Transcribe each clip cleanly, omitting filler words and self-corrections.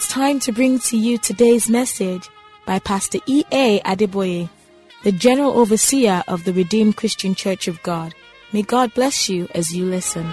time to bring to you today's message by Pastor E.A. Adeboye, the General Overseer of the Redeemed Christian Church of God. May God bless you as you listen.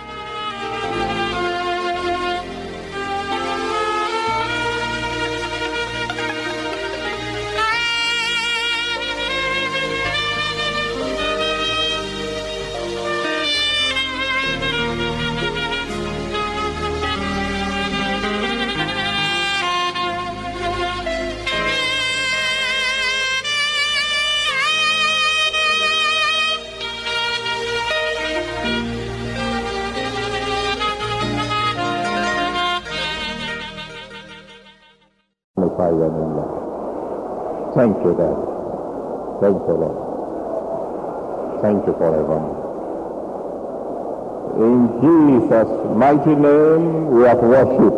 Thank you, Dad. Thank you, Lord. Thank you forever. In Jesus' mighty name, we have worshipped.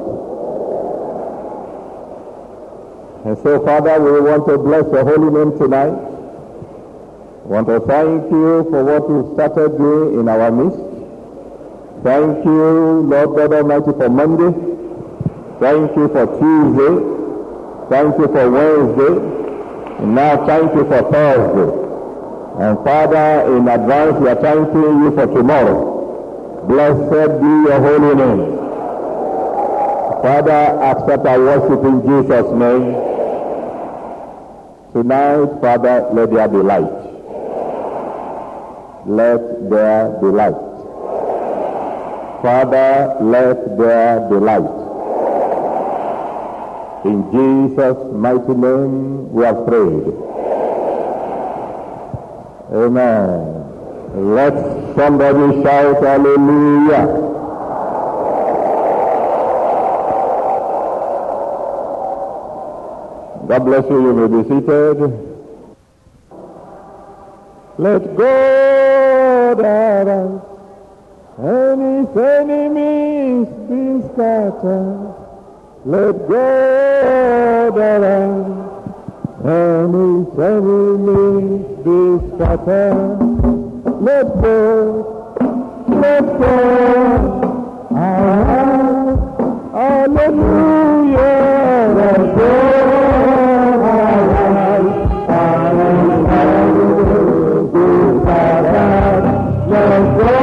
And so, Father, we want to bless your holy name tonight. We want to thank you for what you started doing in our midst. Thank you, Lord God Almighty, for Monday. Thank you for Tuesday. Thank you for Wednesday. And now thank you for Thursday. And Father, in advance, we are thanking you for tomorrow. Blessed be your holy name. Father, accept our worship in Jesus' name. Tonight, Father, let there be light. Let there be light. Father, let there be light. In Jesus' mighty name we have prayed. Amen. Let somebody shout hallelujah. God bless you. You may be seated. Let God arise, and his enemies be scattered. Let God arise, and his enemies be scattered. Let God arise, hallelujah. Let God arise, and his enemies be scattered. Let God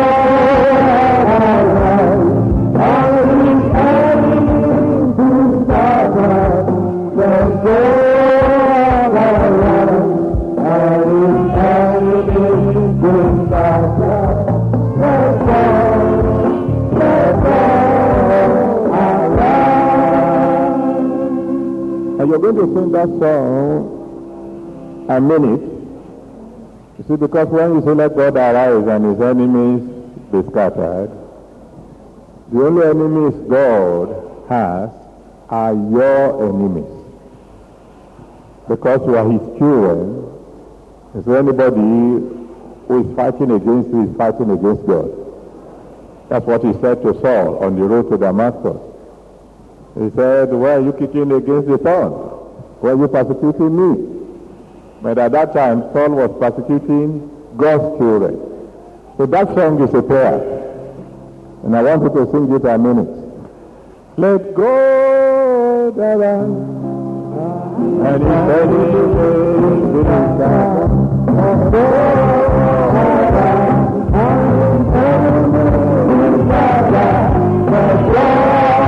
you're going to sing that song and mean it. You see, because when you say let God arise and his enemies be scattered, the only enemies God has are your enemies. Because you are his children, and so anybody who is fighting against you is fighting against God. That's what he said to Saul on the road to Damascus. He said, why are you kicking against the thorn? Why are you persecuting me? But at that time, Saul was persecuting God's children. So that song is a prayer. And I want you to sing it a minute. Let God arise, and his enemies be scattered. Let God arise, and his enemies be scattered. Let God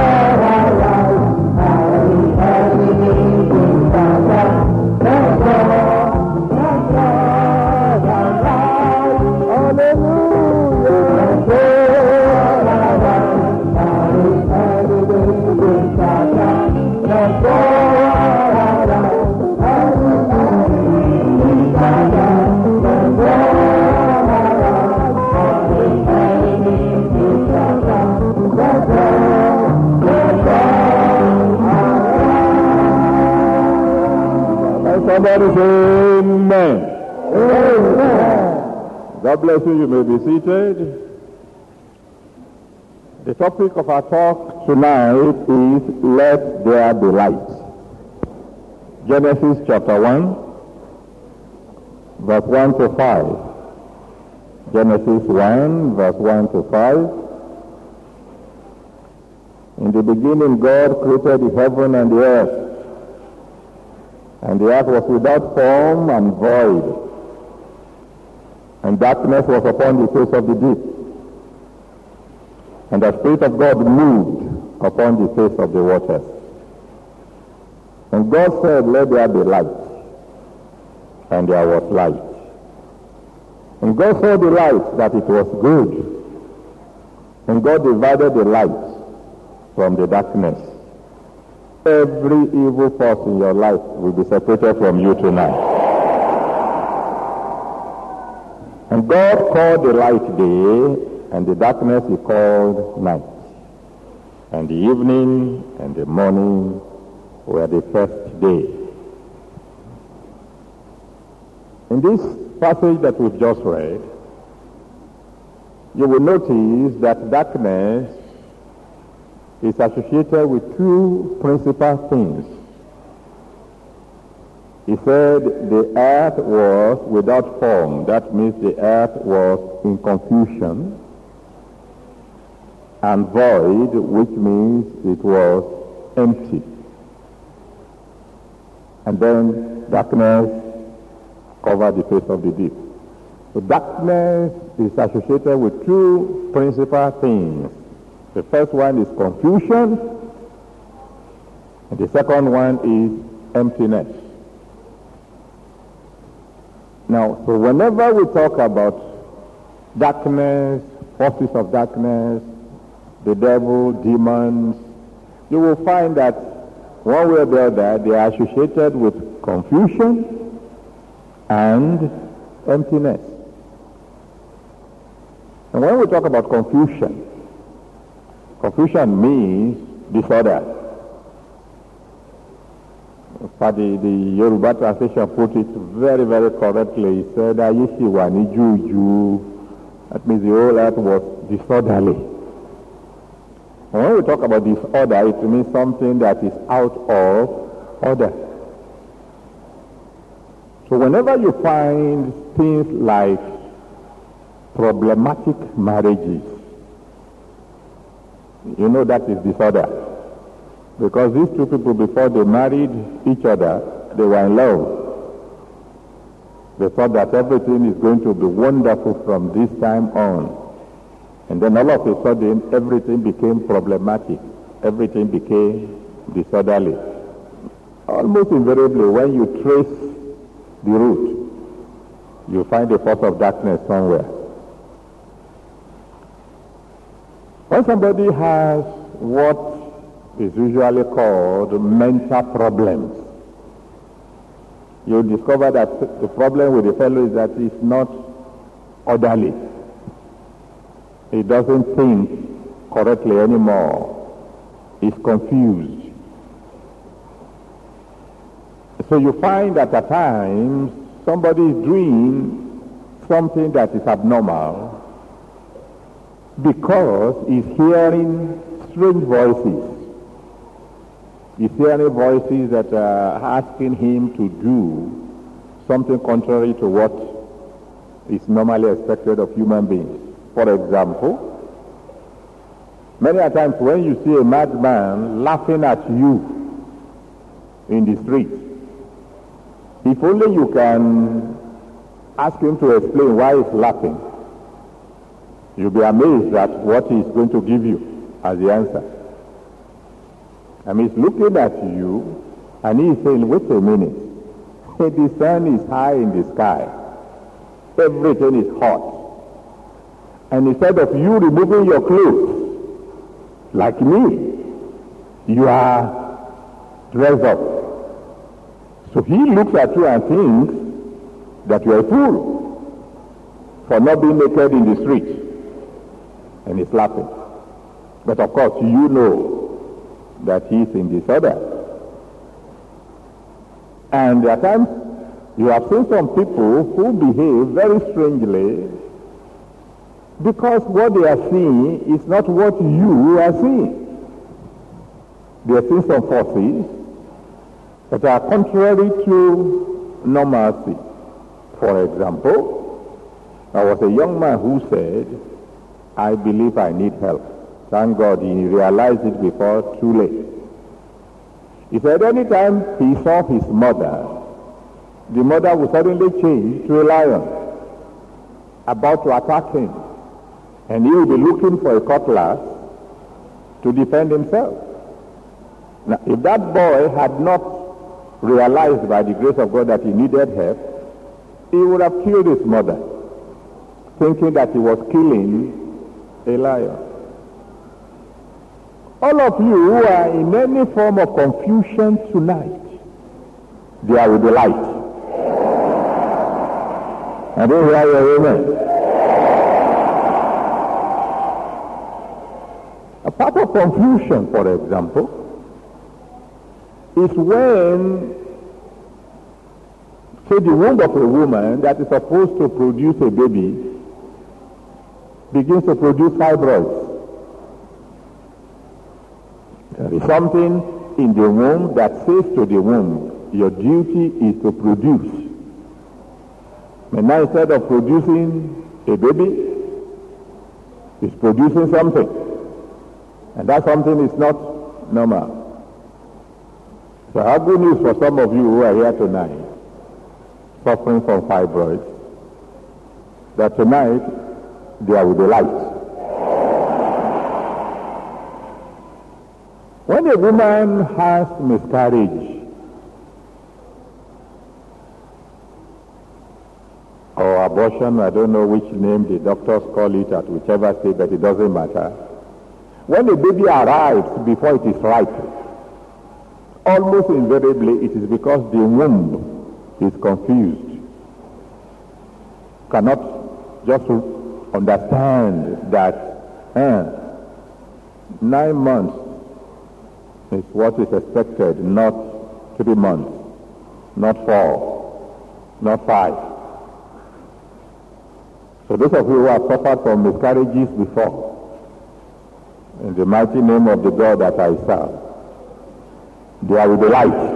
somebody say amen. Amen. God bless you. You may be seated. The topic of our talk tonight is let there be light. Genesis chapter 1, verse 1 to 5. Genesis 1, verse 1 to 5. In the beginning God created the heaven and the earth, and the earth was without form and void, and darkness was upon the face of the deep, and the Spirit of God moved upon the face of the waters. And God said, let there be light. And there was light. And God saw the light that it was good. And God divided the light from the darkness. Every evil force in your life will be separated from you tonight. And God called the light day, and the darkness he called night. And the evening and the morning were the first day. In this passage that we've just read, you will notice that darkness is associated with two principal things. He said the earth was without form. That means the earth was in confusion. And void, which means it was empty. And then darkness covered the face of the deep. So darkness is associated with two principal things. The first one is confusion, and the second one is emptiness. Now, so whenever we talk about darkness, forces of darkness, the devil, demons, you will find that one way or the other they are associated with confusion and emptiness. And when we talk about confusion, confusion means disorder. In fact, the Yoruba translation put it very, very correctly. It said, Ayeshiwa juju. That means the whole earth was disorderly. And when we talk about disorder, it means something that is out of order. So whenever you find things like problematic marriages, you know that is disorder. Because these two people, before they married each other, they were in love. They thought that everything is going to be wonderful from this time on. And then all of a sudden, everything became problematic. Everything became disorderly. Almost invariably, when you trace the root, you find a force of darkness somewhere. When somebody has what is usually called mental problems, you discover that the problem with the fellow is that he's not orderly. He doesn't think correctly anymore. He's confused. So you find that at times somebody is doing something that is abnormal because he's hearing strange voices. He's hearing voices that are asking him to do something contrary to what is normally expected of human beings. For example, many a times when you see a madman laughing at you in the street, if only you can ask him to explain why he's laughing, you'll be amazed at what he's going to give you as the answer. I mean, he's looking at you and he's saying, wait a minute, the sun is high in the sky, everything is hot. And instead of you removing your clothes, like me, you are dressed up. So he looks at you and thinks that you are a fool for not being naked in the street. And he's laughing. But of course, you know that he's in disorder. And at times, you have seen some people who behave very strangely because what they are seeing is not what you are seeing. They are seeing some forces that are contrary to normalcy. For example, there was a young man who said, I believe I need help. Thank God he realized it before too late. He said anytime he saw his mother, the mother would suddenly change to a lion about to attack him. And he would be looking for a cutlass to defend himself. Now, if that boy had not realized by the grace of God that he needed help, he would have killed his mother, thinking that he was killing a lion. All of you who are in any form of confusion tonight, there will be light. I don't hear your amen. A part of confusion, for example, is when, say, the womb of a woman that is supposed to produce a baby begins to produce fibroids. There is something in the womb that says to the womb, your duty is to produce. And now instead of producing a baby, it's producing something. And that something is not normal. So I have good news for some of you who are here tonight, suffering from fibroids, that tonight there will be light. When a woman has miscarriage or abortion, I don't know which name the doctors call it at whichever state, but it doesn't matter. When a baby arrives before it is ripe, almost invariably it is because the womb is confused, cannot just understand that 9 months is what is expected, not 3 months, not 4, not 5. So those of you who have suffered from miscarriages before, in the mighty name of the God that I serve, there will be light.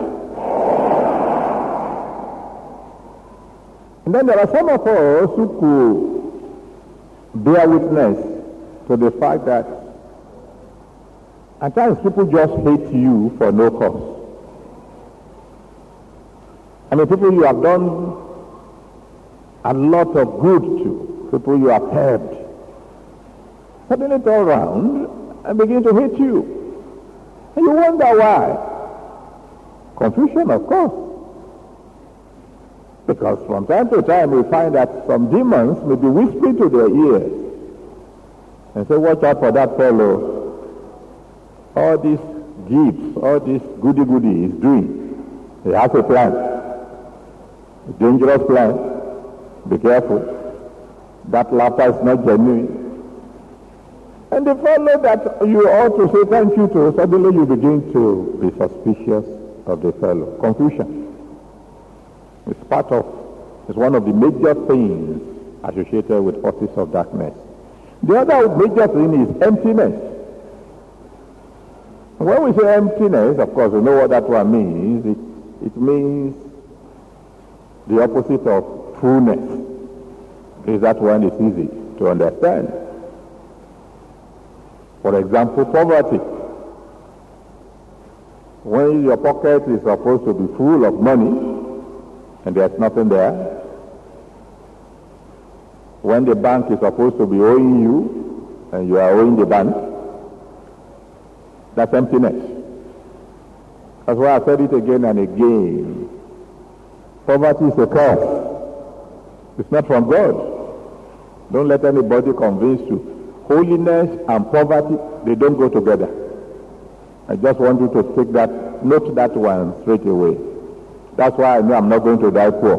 And then there are some of us who could bear witness to the fact that at times people just hate you for no cause. I mean, people you have done a lot of good to, people you have helped, suddenly turn around and begin to hate you. And you wonder why. Confusion, of course. Because from time to time we find that some demons may be whispering to their ears and say, watch out for that fellow. All these gifts, all this goody-goody is doing. He has a plan. A dangerous plan. Be careful. That laughter is not genuine. And the fellow that you ought to say thank you to, suddenly you begin to be suspicious of the fellow. Confusion. It's one of the major things associated with forces of darkness. The other major thing is emptiness. When we say emptiness, of course, we know what that one means. It means the opposite of fullness. Because that one is easy to understand. For example, poverty. When your pocket is supposed to be full of money and there's nothing there, when the bank is supposed to be owing you and you are owing the bank, that's emptiness. That's why I said it again and again. Poverty is a curse. It's not from God. Don't let anybody convince you. Holiness and poverty, they don't go together. I just want you to note that one straight away. That's why I know I'm not going to die poor.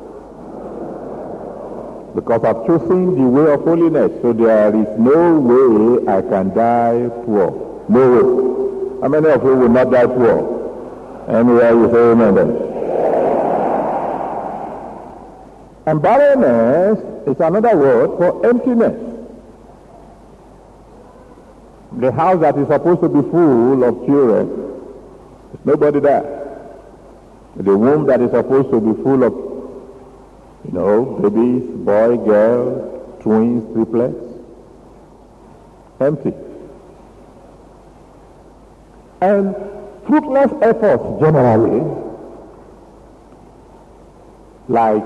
Because I've chosen the way of holiness, so there is no way I can die poor. No way. How many of you will not die poor? Anywhere you say amen then. And barrenness is another word for emptiness. The house that is supposed to be full of children, there's nobody there. The womb that is supposed to be full of, babies, boy, girl, twins, triplets, empty. And fruitless efforts generally, like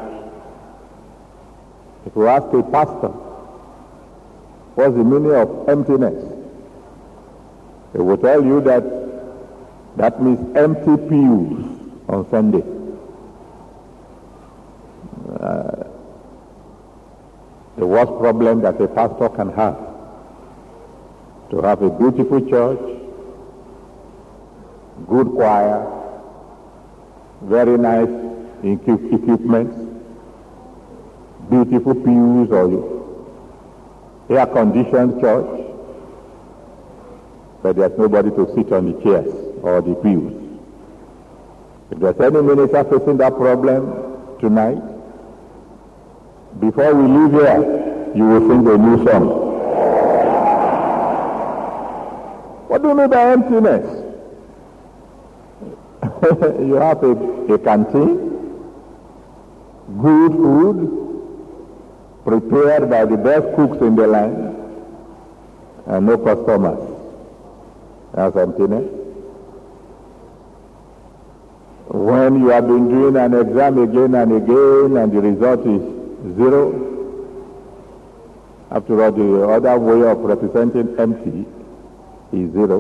if you ask a pastor, what's the meaning of emptiness? He will tell you that means empty pews on Sunday. The worst problem that a pastor can have, to have a beautiful church, good choir, very nice equipment, beautiful pews or air-conditioned church, but there's nobody to sit on the chairs or the pews. If there's any minister facing that problem tonight, before we leave here, you will sing a new song. What do you mean by emptiness? You have a canteen, good food, prepared by the best cooks in the land, and no customers. That's emptiness. When you have been doing an exam again and again and the result is 0, after all, the other way of representing empty is 0.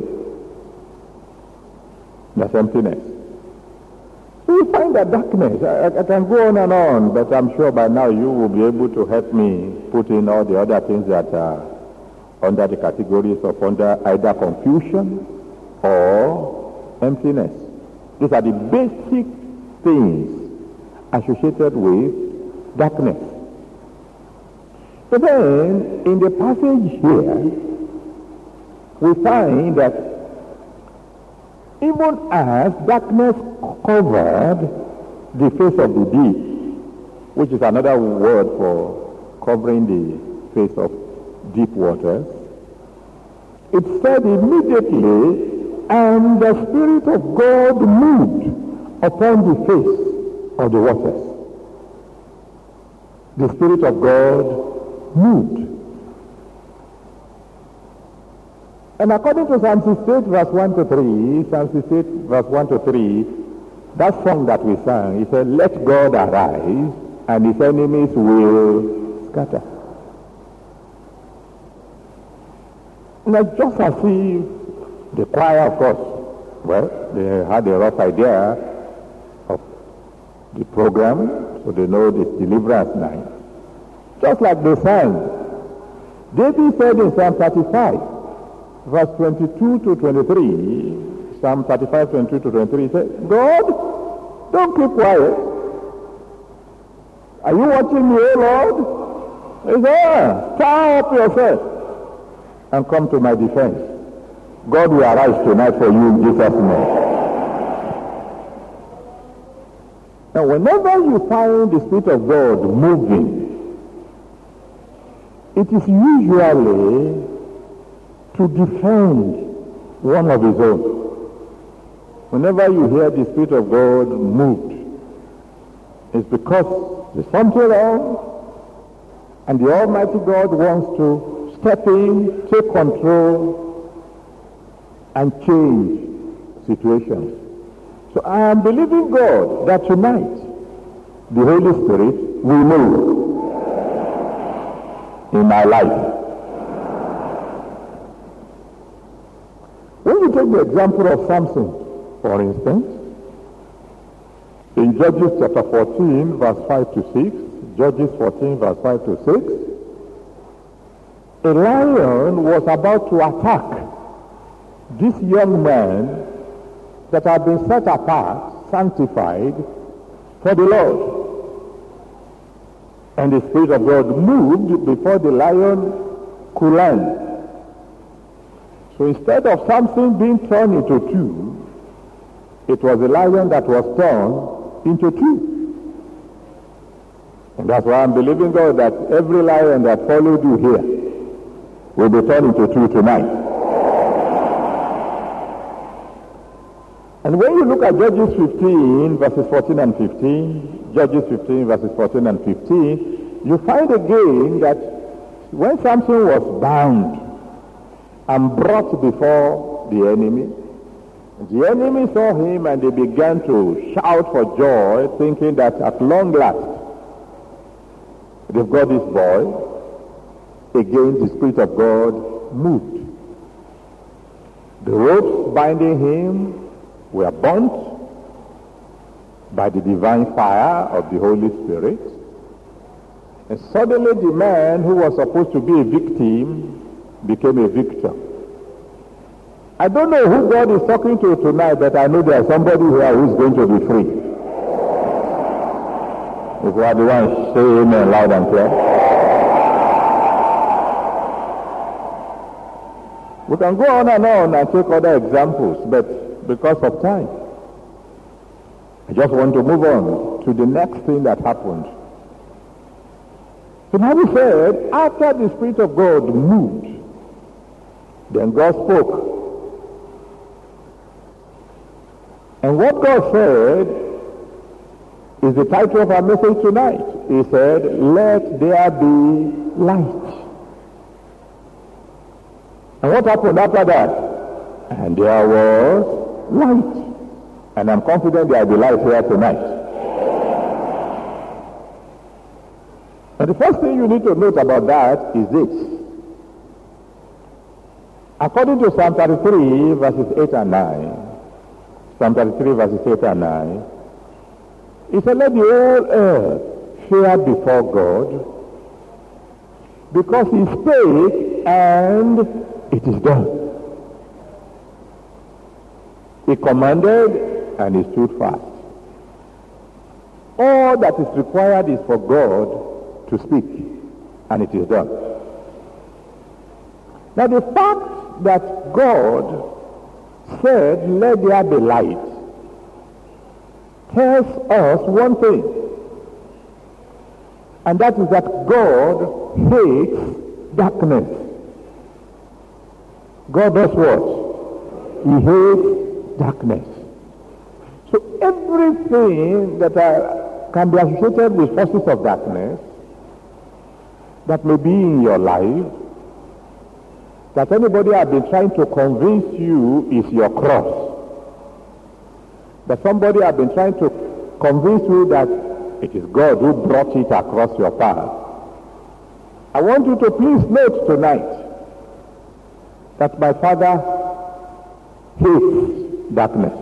That's emptiness. We find that darkness. I can go on and on, but I'm sure by now you will be able to help me put in all the other things that are under the categories of under either confusion or emptiness. These are the basic things associated with darkness. But then, in the passage here, we find that even as darkness covered the face of the deep, which is another word for covering the face of deep waters, it said immediately, and the Spirit of God moved upon the face of the waters. The Spirit of God moved. And according to Psalm 68 verse 1 to 3, Psalm 68 verse 1 to 3, that song that we sang, it said, let God arise and his enemies will scatter. Now just as if the choir, of course, well, they had a rough idea of the program, so they know this deliverance night. Just like they sang. David said in Psalm 35, verse 22 to 23, Psalm 35, 22 to 23, he said, God, don't keep quiet. Are you watching me, Lord? He said, stir up yourself and come to my defense. God will arise tonight for you in Jesus' name. Now, whenever you find the Spirit of God moving, it is usually to defend one of his own. Whenever you hear the Spirit of God moved, it's because there's something wrong, and the Almighty God wants to step in, take control, and change situations. So I am believing God that tonight the Holy Spirit will move in my life. When you take the example of Samson, for instance, in Judges chapter 14, verse 5 to 6, Judges 14, verse 5 to 6, a lion was about to attack this young man that had been set apart, sanctified for the Lord. And the Spirit of God moved before the lion could land. So instead of Samson being torn into two, it was the lion that was torn into two. And that's why I'm believing God that every lion that followed you here will be turned into two tonight. And when you look at Judges 15, verses 14 and 15, Judges 15, verses 14 and 15, you find again that when Samson was bound and brought before the enemy, The enemy saw him and they began to shout for joy, thinking that at long last, they've got this boy. Again, the Spirit of God moved. The ropes binding him were burnt by the divine fire of the Holy Spirit. And suddenly the man who was supposed to be a victim became a victor. I don't know who God is talking to tonight, but I know there's somebody here who's going to be free. If you are the one, say amen loud and clear. We can go on and take other examples, but because of time, I just want to move on to the next thing that happened. So now we said, after the Spirit of God moved, then God spoke. And what God said is the title of our message tonight. He said, let there be light. And what happened after that? And there was light. And I'm confident there will be light here tonight. And the first thing you need to note about that is this. According to Psalm 33, verses 8 and 9, Psalm 33, verses 8 and 9, it said, let the whole earth fear before God, because he spake and it is done. He commanded and he stood fast. All that is required is for God to speak, and it is done. Now the fact that God said, let there be light, tells us one thing, and that is that God hates darkness. God does what? He hates darkness. So everything that can be associated with forces of darkness that may be in your life, that anybody has been trying to convince you is your cross, that somebody has been trying to convince you that it is God who brought it across your path, I want you to please note tonight that my Father hates darkness,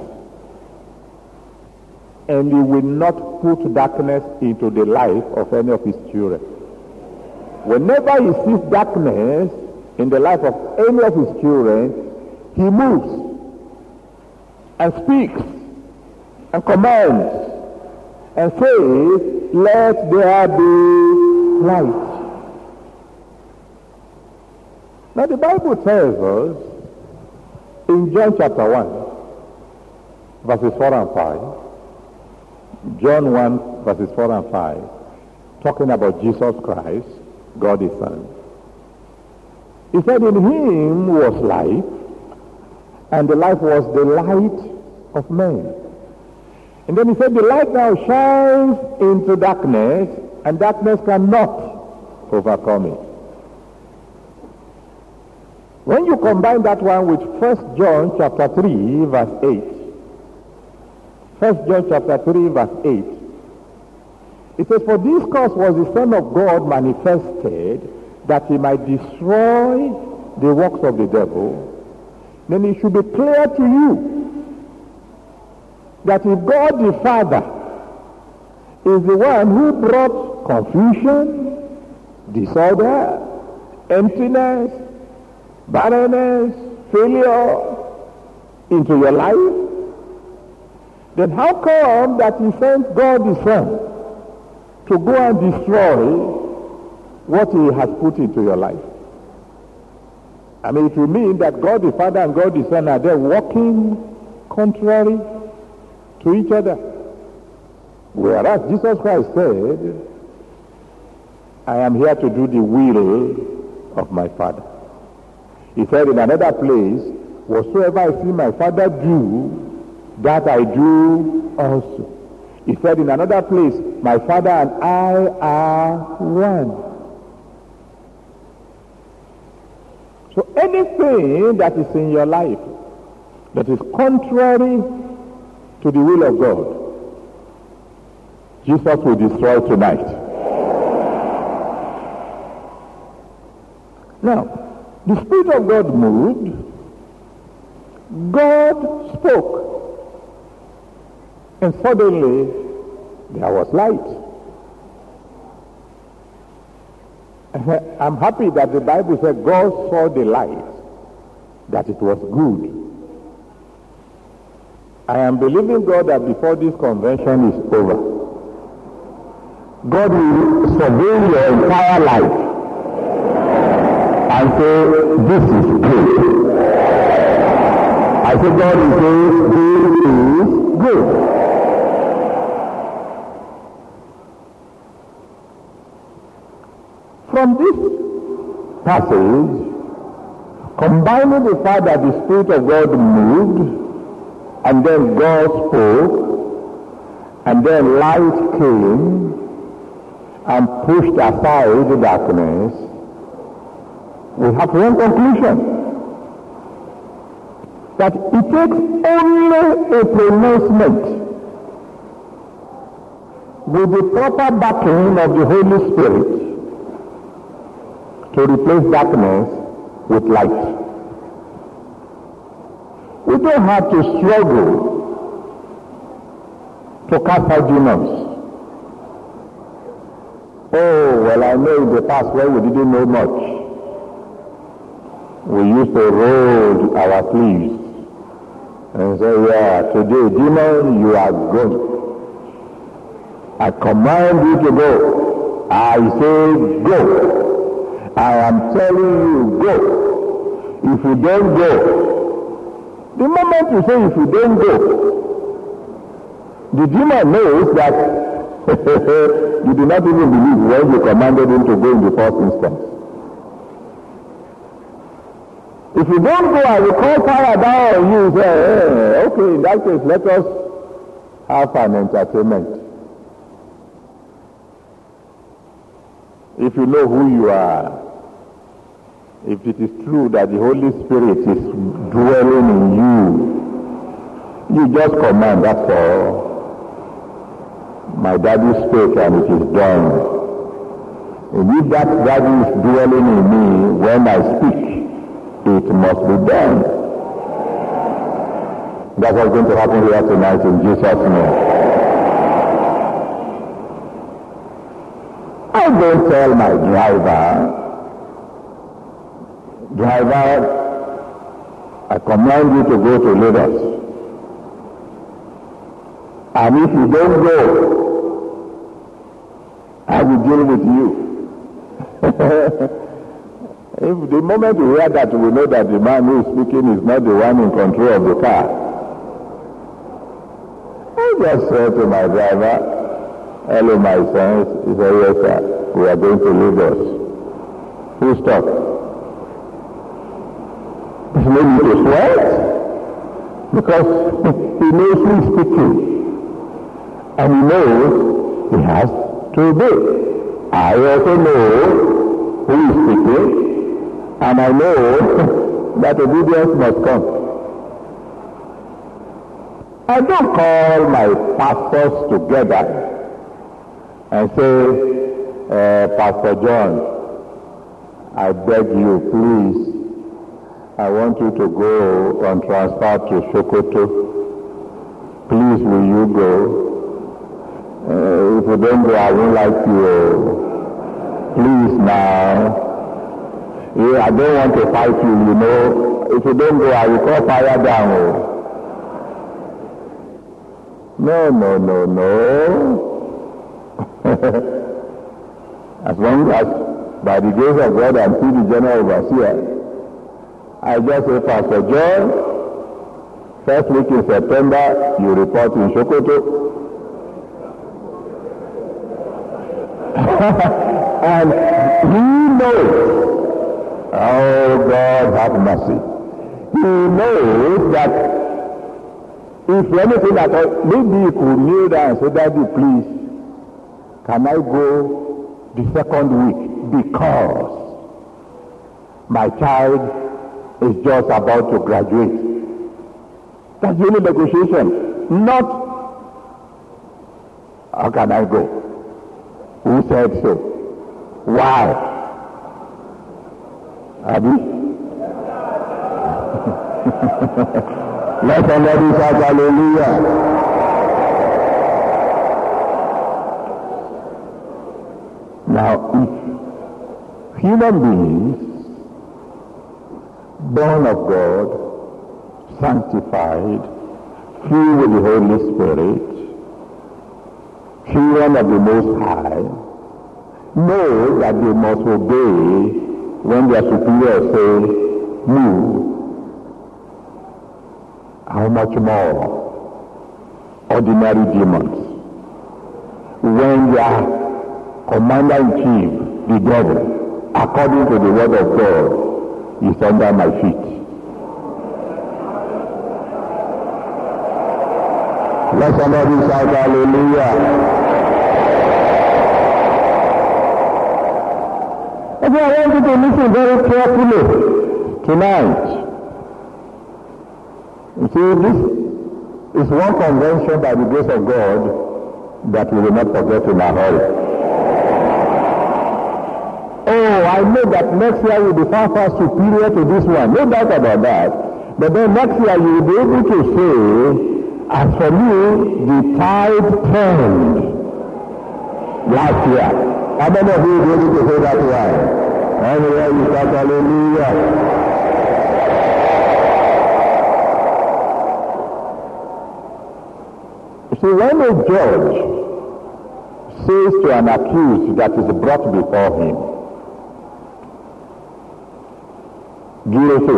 and he will not put darkness into the life of any of his children. Whenever he sees darkness in the life of any of his children, he moves and speaks and commands and says, let there be light. Now the Bible tells us in John chapter 1, verses 4 and 5, John 1, verses 4 and 5, talking about Jesus Christ, God his Son. He said, in him was life, and the life was the light of men. And then he said, the light now shines into darkness, and darkness cannot overcome it. When you combine that one with 1 John chapter 3, verse 8, 1 John chapter 3, verse 8, it says, for this cause was the Son of God manifested, that he might destroy the works of the devil. Then it should be clear to you that if God the Father is the one who brought confusion, disorder, emptiness, barrenness, failure into your life, then how come that he sent God the Son to go and destroy what he has put into your life? I mean, it will mean that God the Father and God the Son are there working contrary to each other. Whereas Jesus Christ said, I am here to do the will of my Father. He said in another place, whatsoever I see my Father do, that I do also. He said in another place, my Father and I are one. So anything that is in your life that is contrary to the will of God, Jesus will destroy tonight. Now, the Spirit of God moved, God spoke, and suddenly there was light. I'm happy that the Bible said God saw the light, that it was good. I am believing God that before this convention is over, God will survey your entire life and say, this is good. I say, God is saying, this is good. From this passage, combining the fact that the Spirit of God moved, and then God spoke, and then light came and pushed aside the darkness, we have one conclusion. That it takes only a pronouncement with the proper backing of the Holy Spirit to replace darkness with light. We don't have to struggle to cast out demons. Oh, well, I know in the past when we didn't know much, we used to roll our sleeves and say, yeah, today, demon, you are going. I command you to go. I say, go. I am telling you, go. If you don't go, the moment you say if you don't go, the demon knows that you do not even believe when you commanded him to go in the first instance. If you don't go, I will call fire down on you. Say, hey, okay, in that case, let us have an entertainment. If you know who you are, if it is true that the Holy Spirit is dwelling in you, you just command, that's all. My daddy spoke and it is done. And if that daddy is dwelling in me, when I speak, it must be done. That's what's going to happen here tonight in Jesus' name. I don't tell my driver, I command you to go to Lagos. And if you don't go, I will deal with you. If the moment we hear that, we know that the man who is speaking is not the one in control of the car. I just said to my driver, hello my son. He said, yes sir, we are going to Lagos. Full stop. There's no need to sweat, because he knows who is speaking. And he knows he has to obey. I also know who is speaking, and I know that obedience must come. I don't call my pastors together and say, Pastor John, I beg you, please, I want you to go on transfer to Sokoto. Please, will you go? If you don't go, I won't like you. Please now. I don't want to fight you, you know. If you don't go, I will call fire down. No. As long as, by the grace of God, I'm still the general overseer, I just say, Pastor John, first week in September, you report in Sokoto. And he knows, oh God have mercy, he knows that if anything at all, maybe he could kneel down and say, Daddy, please, can I go the second week, because my child is just about to graduate. That's the only negotiation. Not, how can I go? Who said so? Why? Abi? Let somebody shout hallelujah. Now, if human beings, born of God, sanctified, filled with the Holy Spirit, children of the Most High, know that they must obey when their superior say, move. How much more ordinary demons, when their commander-in-chief, the devil, according to the word of God, is under my feet. Let somebody shout hallelujah. Okay, I want you to listen very carefully tonight. You see, this is one convention by the grace of God that we will not forget in a hurry. Oh, I know that next year will be far, far superior to this one. No doubt about that. But then next year you will be able to say, as for me, the tide turned last year. How many of you will be able to say that one? Anyway, you shout hallelujah. See, when a judge says to an accused that is brought before him, guilty,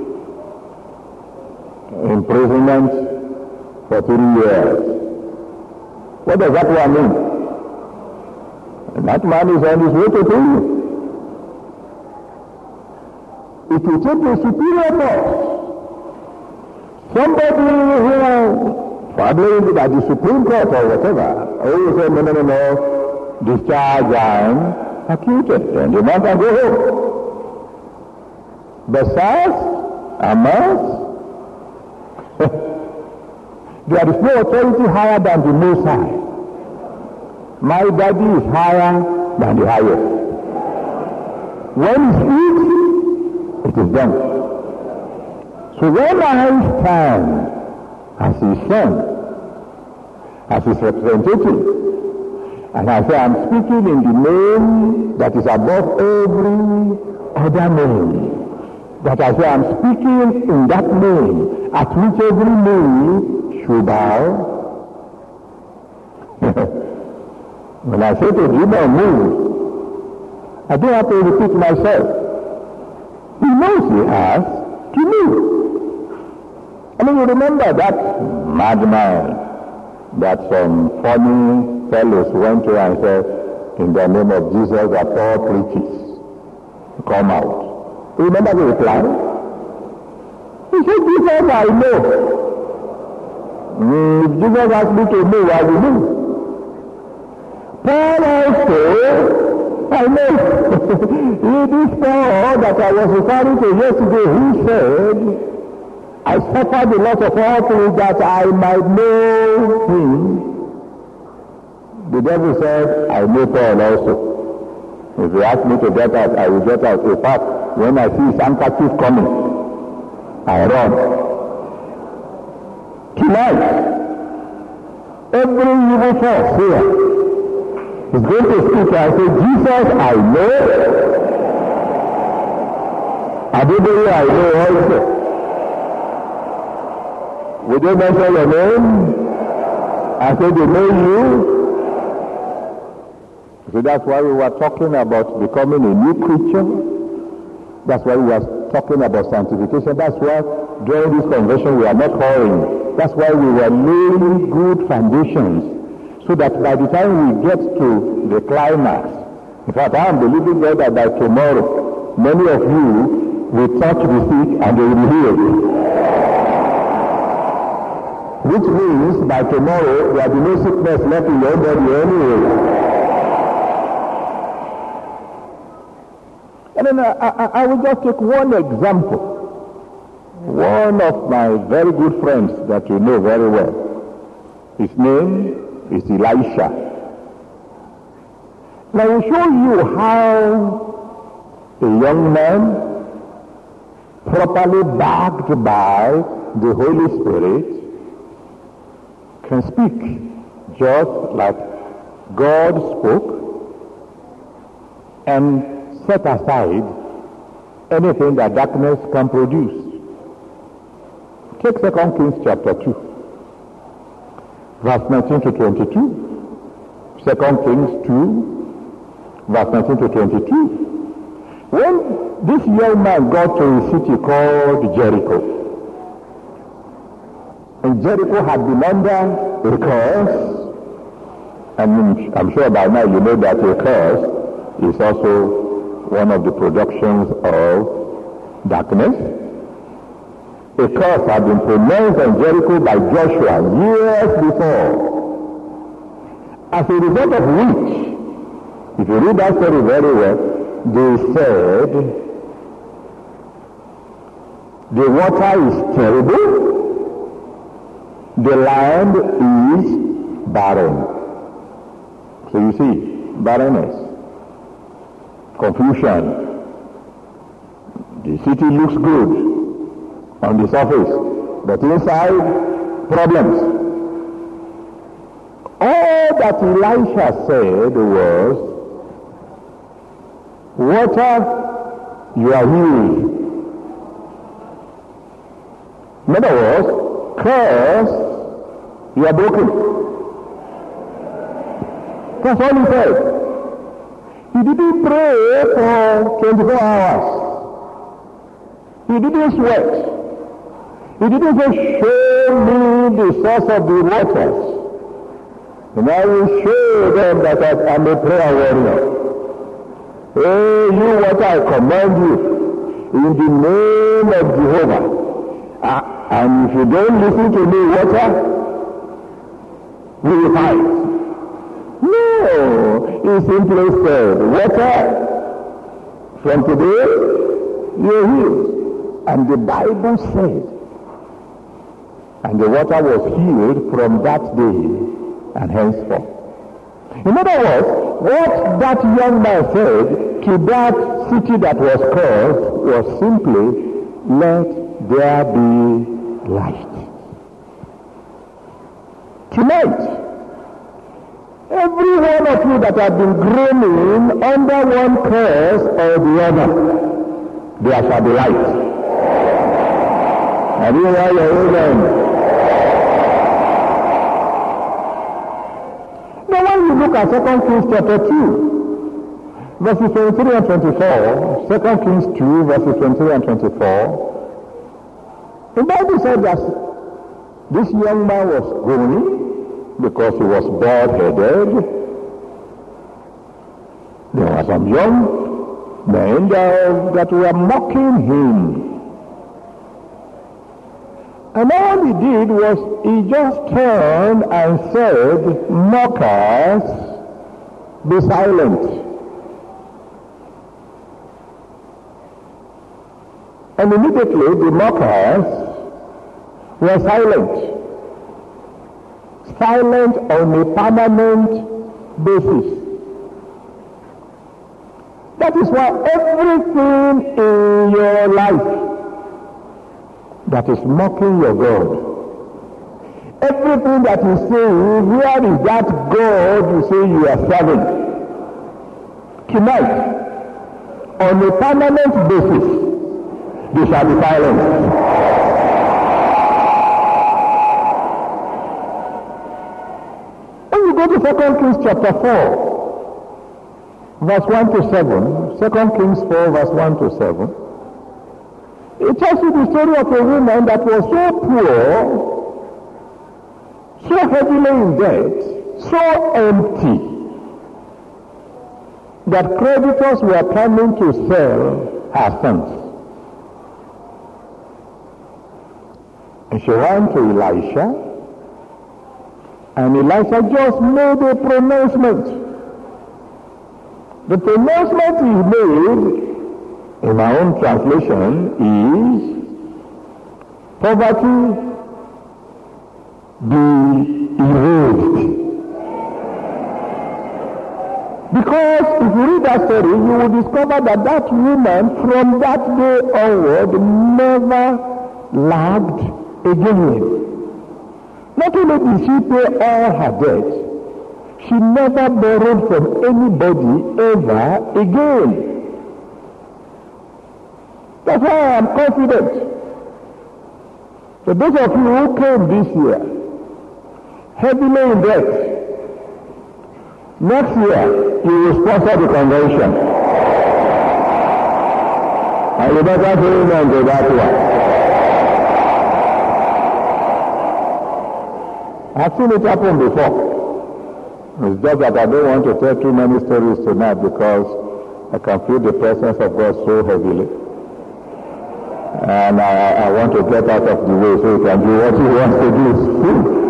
imprisonment for 3 years, what does that one mean? And that man is on his way to prison. It will take a superior force. Somebody probably at the Supreme Court or whatever, always say, no, discharge and acquitted, and the man can go home. Besides, Amas, there is no authority higher than the Most High. My daddy is higher than the highest. When he speaks, it is done. So when I stand as his son, as his representative, and I say I'm speaking in the name that is above every other name, that I say I'm speaking in that name at which every knee should bow. When I say to Judah, move, I don't have to repeat myself. He knows he has to move. I mean, you remember that madman that some funny fellows went to and said, in the name of Jesus, that all preachers come out. You remember the reply? He said, Jesus, I know. If Jesus asked me to move, I will move. Paul also, I know. This Paul that I was referring to yesterday, he said, I suffered the loss of all things that I might know him. The devil said, I know Paul also. If you ask me to get out, I will get out. In fact, when I see his handkerchief coming, I run. Tonight, every evil force here is going to speak and say, Jesus, I know. Adibiri, I know also. Would they mention your name? I said, they know you. So that's why we were talking about becoming a new creature. That's why we were talking about sanctification. That's why during this convention we are not hurrying. That's why we were laying good foundations. So that by the time we get to the climax, in fact, I am believing God that by tomorrow, many of you will touch the sick and they will be healed. Which means by tomorrow, there will be no sickness left in your body anyway. And then I will just take one example one of my very good friends that you know very well. His name is Elisha. Now I will show you how a young man, properly backed by the Holy Spirit, can speak just like God spoke and set aside anything that darkness can produce. Take 2 Kings chapter 2, verse 19 to 22. 2 Kings 2, verse 19 to 22. When this young man got to a city called Jericho, and Jericho had been under a curse, and I'm sure by now you know that a curse is also one of the productions of darkness. A curse had been pronounced on Jericho by Joshua years before. As a result of which, if you read that story very well, they said, the water is terrible, the land is barren. So you see, barrenness, confusion. The city looks good on the surface, but inside, problems. All that Elisha said was, water, you are healed. In other words, curse, you are broken. That's all he said. He didn't pray for 24 hours. He didn't sweat. He didn't say, show me the source of the waters, and I will show them that I'm a prayer warrior. Hey, you water, I command you in the name of Jehovah. And if you don't listen to me, water, we will fight. No, he simply said, water, from today, you're healed. And the Bible said, and the water was healed from that day and henceforth. In other words, what that young man said to that city that was cursed was simply, let there be light. Tonight, every one of you that have been groaning under one curse or the other, there shall be light. Have you heard your amen? Now when you look at 2 Kings chapter 2, verses 23 and 24, 2 Kings 2, verses 23 and 24, the Bible said that this young man was groaning because he was bald-headed. There were some young men that were mocking him. And all he did was he just turned and said, mockers, be silent. And immediately the mockers were silent. Silent on a permanent basis. That is why everything in your life that is mocking your God, everything that you say, where is that God you say you are serving? Tonight, on a permanent basis, they shall be silent. When you go to 2 Kings chapter 4, verse 1 to 7, 2 Kings 4, verse 1 to 7, it tells you the story of a woman that was so poor, so heavily in debt, so empty, that creditors were coming to sell her sons. And she ran to Elisha, and Elisha just made a pronouncement. The pronouncement he made, in my own translation, is, poverty be erased. Because if you read that story, you will discover that that woman from that day onward never lagged again. Not only did she pay all her debt, she never borrowed from anybody ever again. That's why I am confident. So those of you who came this year, heavily in debt, next year you will sponsor the convention. And you better say amen to that one. I've seen it happen before. It's just that I don't want to tell too many stories tonight because I can feel the presence of God so heavily. And I want to get out of the way so he can do what he wants to do.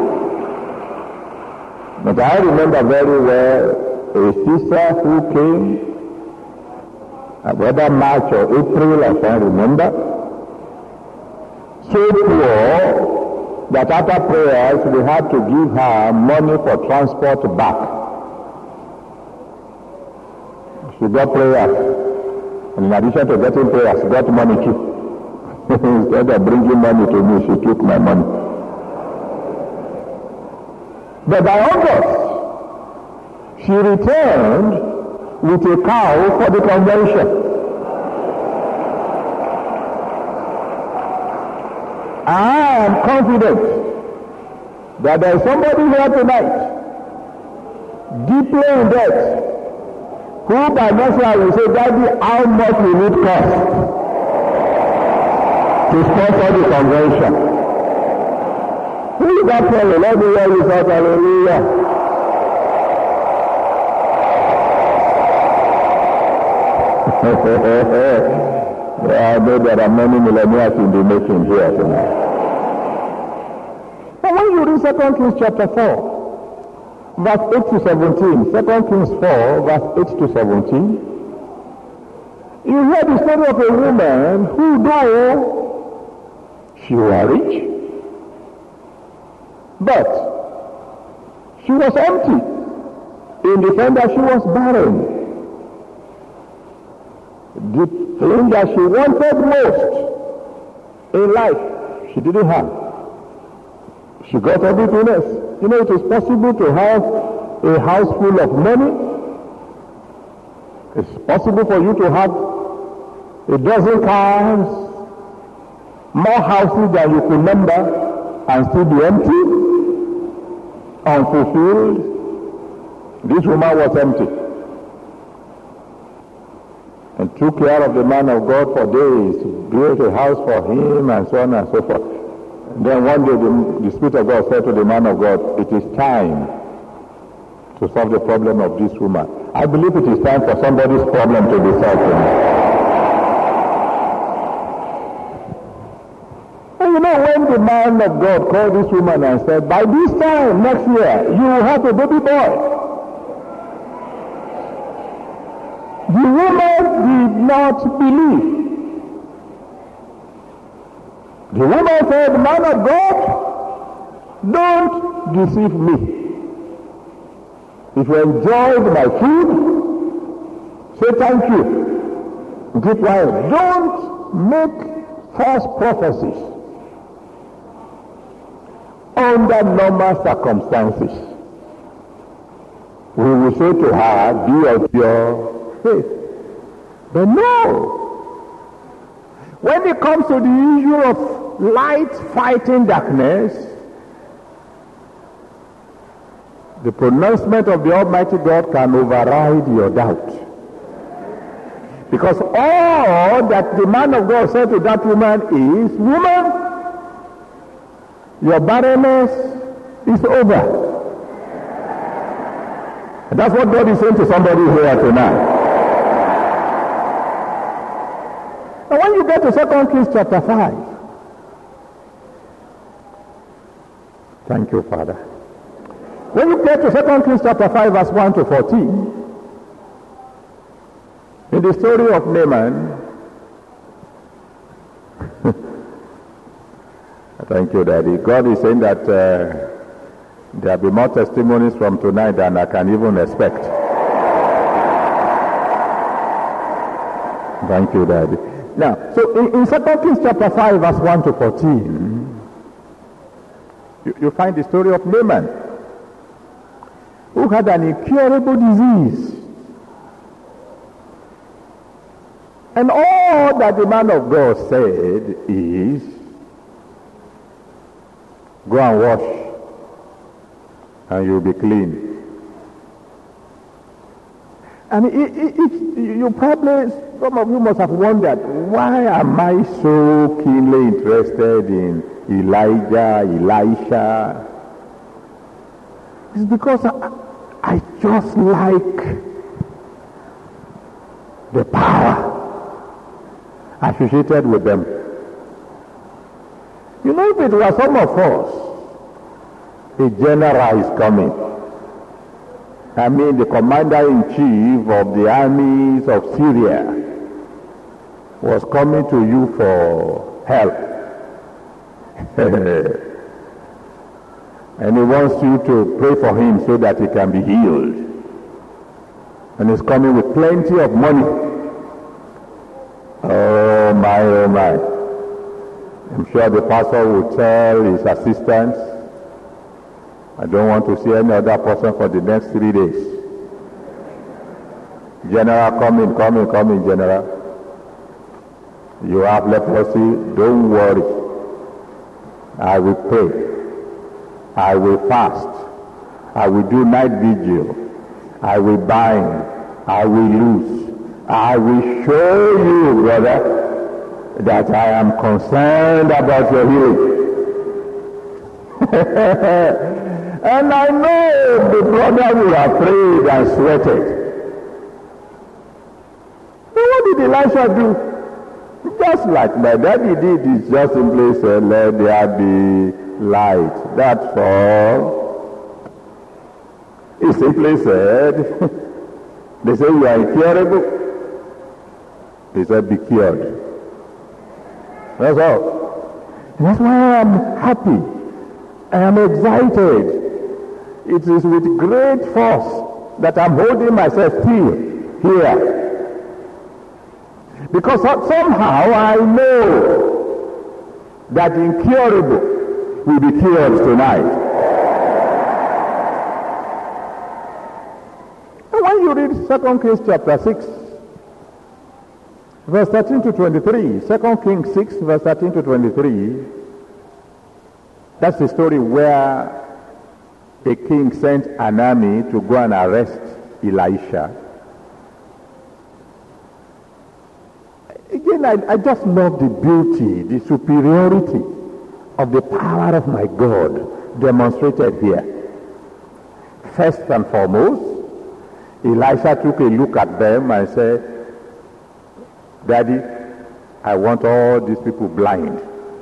But I remember very well a sister who came, whether March or April, I can't remember, so poor that after prayers we had to give her money for transport back. She got prayers, and in addition to getting prayers, she got money too. Instead of bringing money to me, she took my money. But by August, she returned with a cow for the convention. I am confident that there is somebody here tonight, deeply in debt, who by next year will say, Daddy, how much will it cost to sponsor the convention? Who is that fellow? Let me hear you shout hallelujah. I know there are many millionaires in the making here tonight. But when you read 2 Kings chapter 4, verse 8 to 17, 2 Kings 4, verse 8 to 17, you hear the story of a woman who, though she was rich, but she was empty in the sense that she was barren. The thing that she wanted most in life, she didn't have. She got everything else. You know, it is possible to have a house full of money. It's possible for you to have a dozen cars, more houses than you could number, and still be empty, unfulfilled. This woman was empty and took care of the man of God for days, built a house for him, and so on and so forth. And then one day the Spirit of God said to the man of God, it is time to solve the problem of this woman. I believe it is time for somebody's problem to be solved tonight. And you know, when the man of God called this woman and said, by this time next year, you will have a baby boy. The woman did not believe. The woman said, man of God, don't deceive me. If you enjoyed my food, say thank you. Keep quiet. Don't make false prophecies under normal circumstances. We will say to her, be of your faith. But no. When it comes to the issue of light fighting darkness, the pronouncement of the Almighty God can override your doubt. Because all that the man of God said to that woman is, woman, your barrenness is over. And that's what God is saying to somebody here tonight. And when you get to 2 Kings chapter 5, thank you, Father. When you get to 2 Kings chapter 5, verse 1 to 14, in the story of Naaman, Thank you, Daddy. God is saying that there will be more testimonies from tonight than I can even expect. Thank you, Daddy. Now, so in 2 Kings chapter 5, verse 1 to 14, you find the story of Naaman, who had an incurable disease. And all that the man of God said is, go and wash, and you'll be clean. And you probably, some of you must have wondered, why am I so keenly interested in Elijah, Elisha? It's because I just like the power associated with them. You know, if it was some of us, a general is coming. I mean, the commander-in-chief of the armies of Syria was coming to you for help. And he wants you to pray for him so that he can be healed. And he's coming with plenty of money. Oh my, oh my. I'm sure the pastor will tell his assistants, I don't want to see any other person for the next 3 days. General, come in, General. You have leprosy, don't worry. I will pray. I will fast. I will do night vigil. I will bind. I will loose. I will show you, brother, that I am concerned about your healing. And I know the brother will have prayed and sweated. But what did Elisha do? Just like my daddy did, he just simply said, let there be light. That's all. He simply said, they say you are incurable. He said, be cured. That's all. And that's why I'm happy. I am excited. It is with great force that I'm holding myself still here. Because somehow I know that the incurable will be cured tonight. And when you read 2 Kings chapter 6, verse 13 to 23, 2 Kings 6, verse 13 to 23, that's the story where a king sent an army to go and arrest Elisha. Again, I just love the beauty, the superiority of the power of my God demonstrated here. First and foremost, Elisha took a look at them and said, Daddy, I want all these people blind.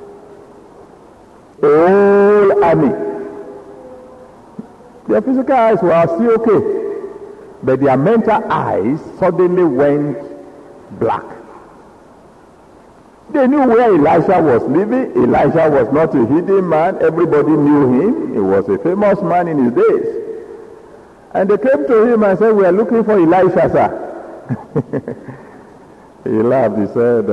All army. Their physical eyes were still okay, but their mental eyes suddenly went black. They knew where Elisha was living. Elisha was not a hidden man. Everybody knew him. He was a famous man in his days. And they came to him and said, we are looking for Elisha, sir. He laughed. He said,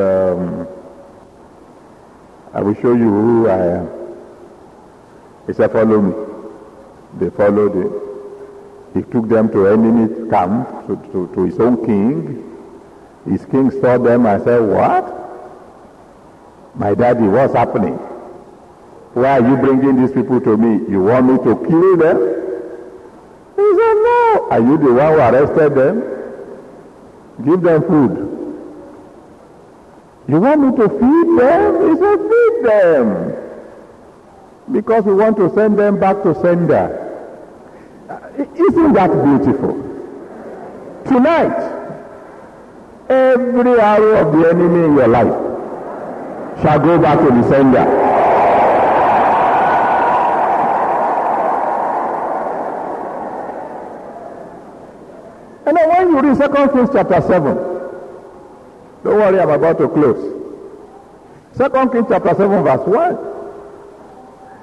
I will show you who I am. He said, follow me. They followed him. He took them to enemy camp, to his own king. His king saw them and said, what? My daddy, what's happening? Why are you bringing these people to me? You want me to kill them? He said, no. Are you the one who arrested them? Give them food. You want me to feed them? He said, feed them. Because we want to send them back to sender. Isn't that beautiful? Tonight, every arrow of the enemy in your life shall go back to the sender. And then when you read 2 Kings chapter 7, don't worry, I'm about to close. 2 Kings chapter 7 verse 1.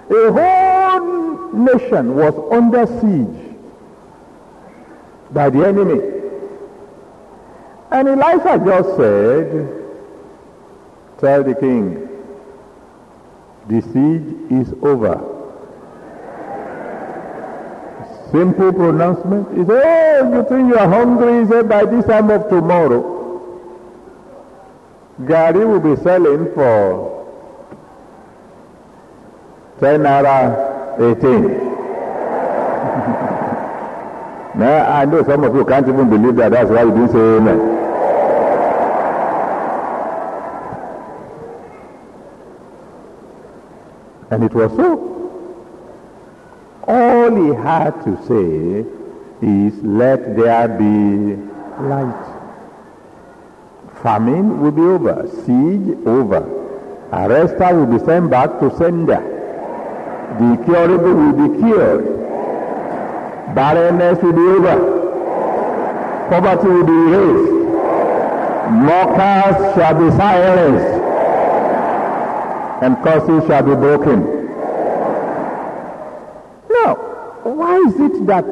A whole nation was under siege by the enemy. And Elisha just said, tell the king, the siege is over. Simple pronouncement. He said, oh, you think you are hungry? He said, by this time of tomorrow, Gary will be selling for 10 naira 18. Now, I know some of you can't even believe that. That's why you didn't say amen. And it was so. All he had to say is, let there be light. Famine will be over. Siege over. Arrester will be sent back to sender. The incurable will be cured. Barrenness will be over. Poverty will be erased. Mockers shall be silenced. And curses shall be broken. Now, why is it that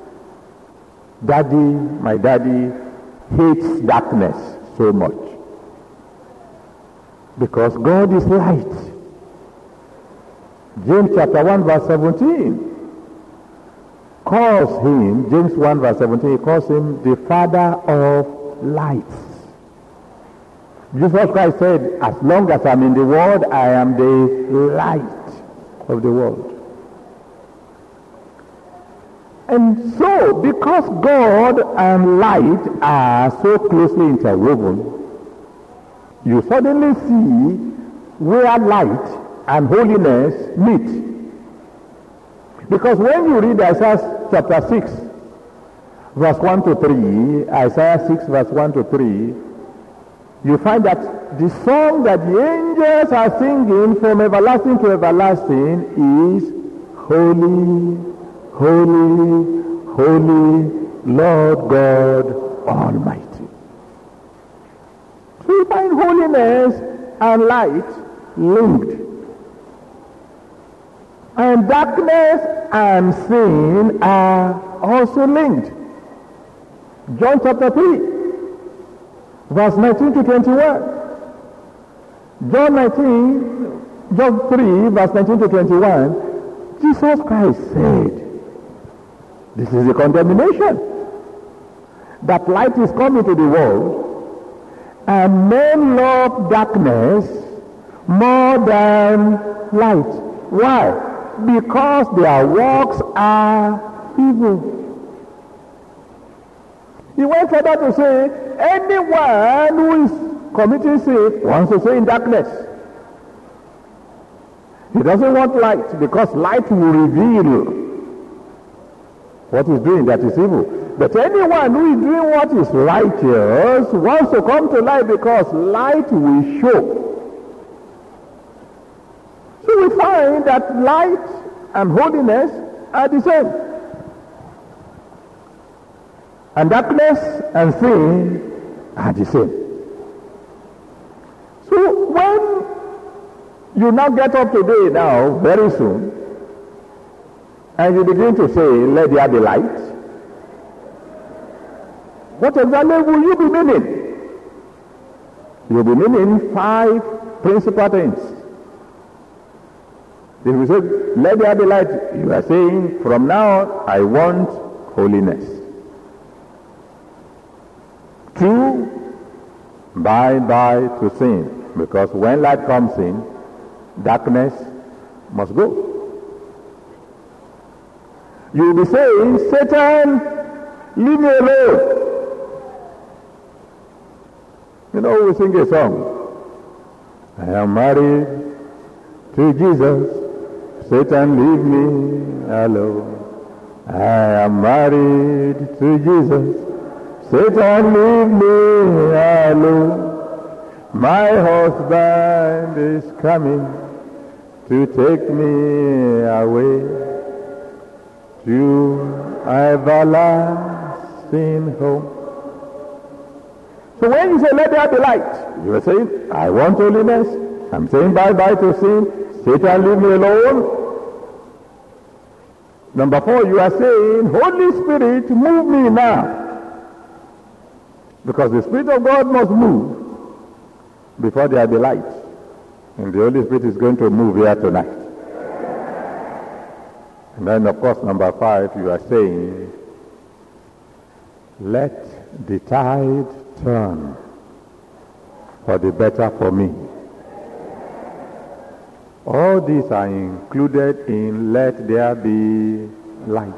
my daddy hates darkness so much? Because God is light. James chapter 1 verse 17 calls him, James 1 verse 17, he calls him the Father of lights. Jesus Christ said, as long as I'm in the world, I am the light of the world. And so, because God and light are so closely interwoven, you suddenly see where light and holiness meet. Because when you read Isaiah chapter 6, verse 1 to 3, Isaiah 6, verse 1 to 3, you find that the song that the angels are singing from everlasting to everlasting is Holy, Holy, Holy, Lord God Almighty. So you find holiness and light linked. And darkness and sin are also linked. John chapter 3, verse 19 to 21. John 3, verse 19 to 21, Jesus Christ said, this is the condemnation, that light is come into the world, and men love darkness more than light. Why? Because their works are evil. He went further to say, anyone who is committing sin wants to stay in darkness. He doesn't want light, because light will reveal what he's doing that is evil. But anyone who is doing what is righteous wants to come to light, because light will show. So we find that light and holiness are the same. And darkness and sin are the same. So when you now get up today now, very soon, and you begin to say, let there be light, what exactly will you be meaning? You'll be meaning 5 principal things. If you say, let there be light, you are saying, from now on, I want holiness. 2, bye-bye to sin. Because when light comes in, darkness must go. You'll be saying, Satan, leave me alone. You know, we sing a song. I am married to Jesus. Satan, leave me alone. I am married to Jesus. Satan, leave me alone. My husband is coming to take me away to everlasting home. So when you say, let there be light, you are saying, I want holiness. I'm saying bye-bye to sin. Satan, leave me alone. Number 4, you are saying, Holy Spirit, move me now. Because the Spirit of God must move before there be light. And the Holy Spirit is going to move here tonight. And then, of course, number 5, you are saying, let the tide turn for the better for me. All these are included in let there be light.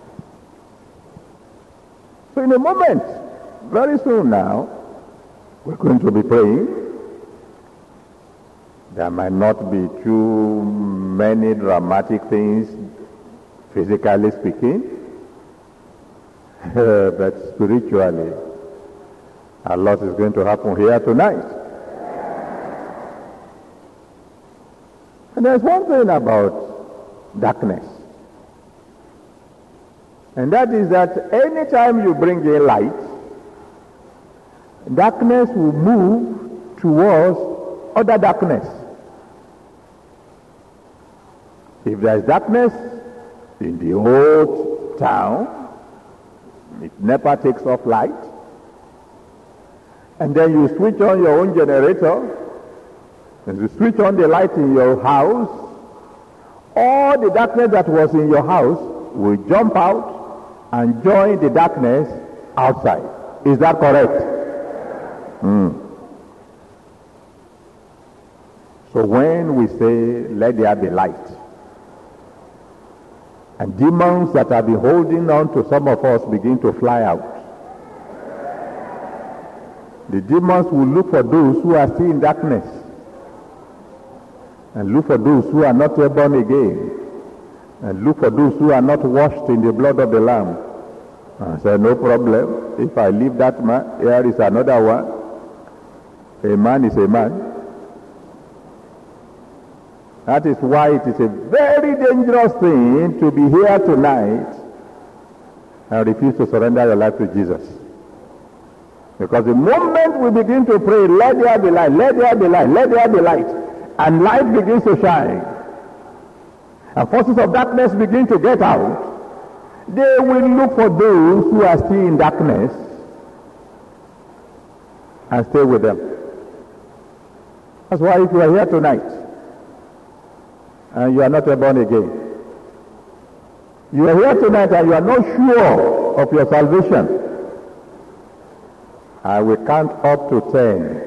So in a moment, very soon now, we're going to be praying. There might not be too many dramatic things, physically speaking, but spiritually, a lot is going to happen here tonight. And there's one thing about darkness, and that is that anytime you bring in light, darkness will move towards other darkness. If there's darkness in the old town, it never takes off light, and then you switch on your own generator, and you switch on the light in your house, all the darkness that was in your house will jump out and join the darkness outside. Is that correct? So when we say, let there be light, and demons that have been holding on to some of us begin to fly out, the demons will look for those who are still in darkness, and look for those who are not yet born again, and look for those who are not washed in the blood of the Lamb. I said, no problem. If I leave that man, here is another one. A man is a man. That is why it is a very dangerous thing to be here tonight and refuse to surrender your life to Jesus. Because the moment we begin to pray, let there be light, let there be light, let there be light, and light begins to shine, and forces of darkness begin to get out, they will look for those who are still in darkness and stay with them. That's why if you are here tonight and you are not born again, you are here tonight and you are not sure of your salvation, I will count up to 10.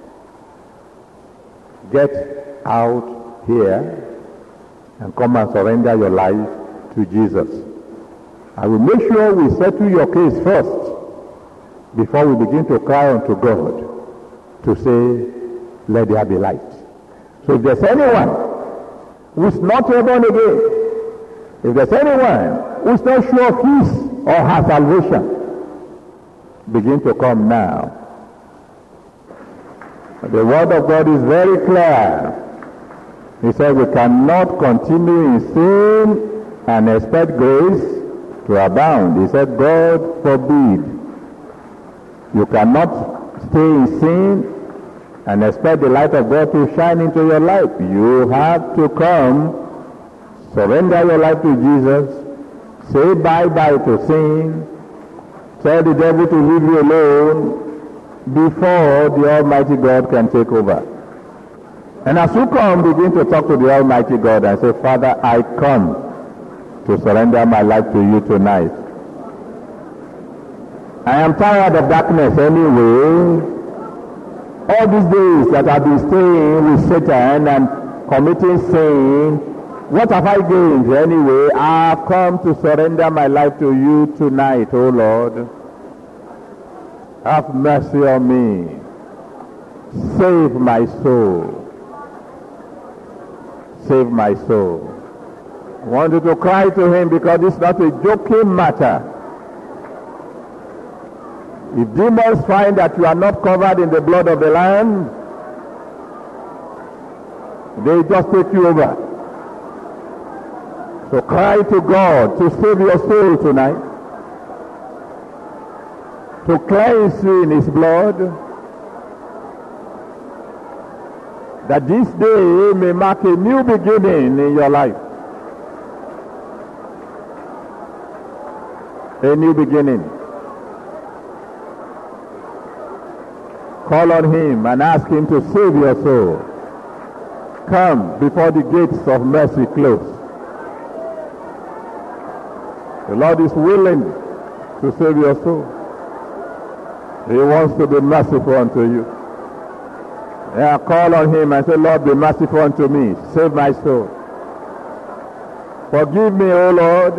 Get out here and come and surrender your life to Jesus. I will make sure we settle your case first before we begin to cry unto God to say, let there be light. So if there's anyone who's not born again, if there's anyone who's not sure of his or her salvation, begin to come now. The word of God is very clear. He said we cannot continue in sin and expect grace to abound. He said, God forbid. You cannot stay in sin and expect the light of God to shine into your life. You have to come, surrender your life to Jesus, say bye-bye to sin, tell the devil to leave you alone before the Almighty God can take over. And as you come, begin to talk to the Almighty God and say, Father, I come to surrender my life to you tonight. I am tired of darkness anyway. All these days that I've been staying with Satan and committing sin, what have I gained anyway? I've come to surrender my life to you tonight, oh Lord. Have mercy on me. Save my soul. Save my soul. I want you to cry to him because it's not a joking matter. If demons find that you are not covered in the blood of the Lamb, they just take you over. So cry to God to save your soul tonight, to cleanse you in his blood, that this day may mark a new beginning in your life. A new beginning. Call on him and ask him to save your soul. Come before the gates of mercy close. The Lord is willing to save your soul. He wants to be merciful unto you. Yeah, call on him and say, Lord, be merciful unto me. Save my soul. Forgive me, O Lord,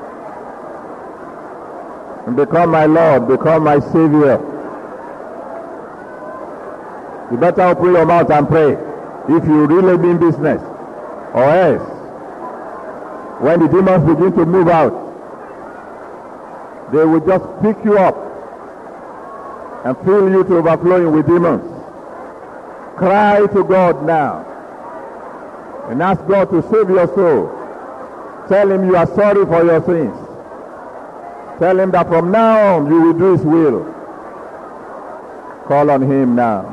and become my Lord, become my Savior. You better open your mouth and pray if you really mean business. Or else, when the demons begin to move out, they will just pick you up and fill you to overflowing with demons. Cry to God now and ask God to save your soul. Tell him you are sorry for your sins. Tell him that from now on you will do his will. Call on him now.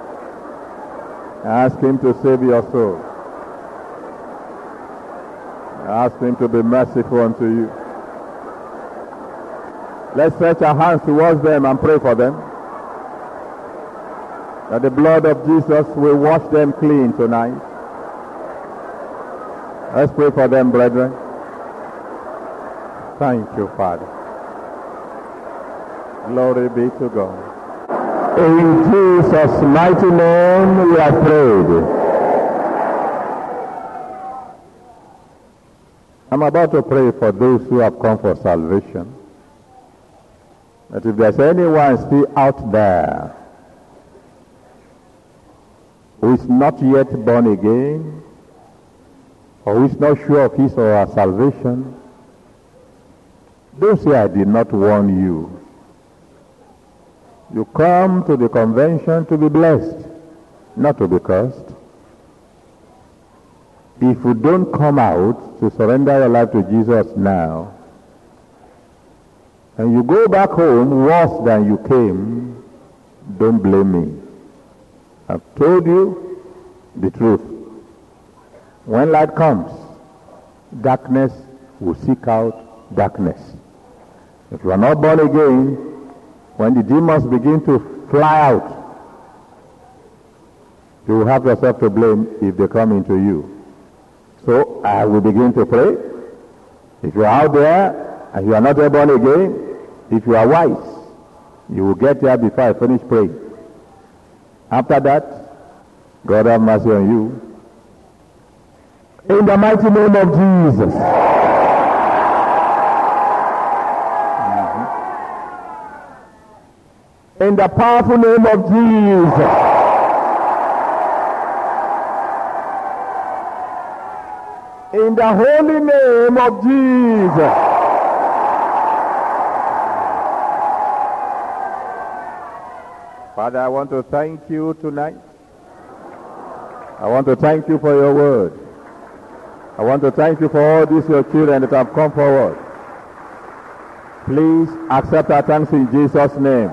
Ask him to save your soul. Ask him to be merciful unto you. Let's stretch our hands towards them and pray for them, that the blood of Jesus will wash them clean tonight. Let's pray for them, brethren. Thank you, Father. Glory be to God. In Jesus' mighty name we have prayed. I'm about to pray for those who have come for salvation. That if there's anyone still out there who is not yet born again, or who is not sure of his or her salvation, don't say I did not warn you. You come to the convention to be blessed, not to be cursed. If you don't come out to surrender your life to Jesus now, and you go back home worse than you came, don't blame me. I've told you the truth. When light comes, darkness will seek out darkness. If you are not born again, when the demons begin to fly out, you will have yourself to blame if they come into you. So I will begin to pray. If you are out there and you are not yet born again, if you are wise, you will get there before I finish praying. After that, God have mercy on you. In the mighty name of Jesus. In the powerful name of Jesus. In the holy name of Jesus. Father, I want to thank you tonight. I want to thank you for your word. I want to thank you for all these your children that have come forward. Please accept our thanks in Jesus' name.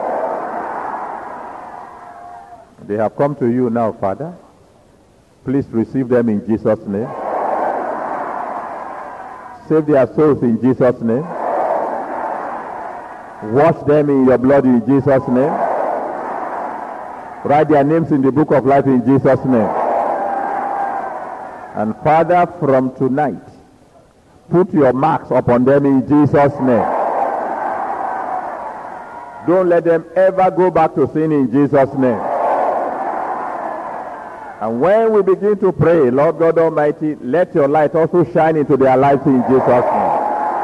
They have come to you now, Father. Please receive them in Jesus' name. Save their souls in Jesus' name. Wash them in your blood in Jesus' name. Write their names in the book of life in Jesus' name. And Father, from tonight, put your marks upon them in Jesus' name. Don't let them ever go back to sin in Jesus' name. And when we begin to pray, Lord God Almighty, let your light also shine into their lives in Jesus' name.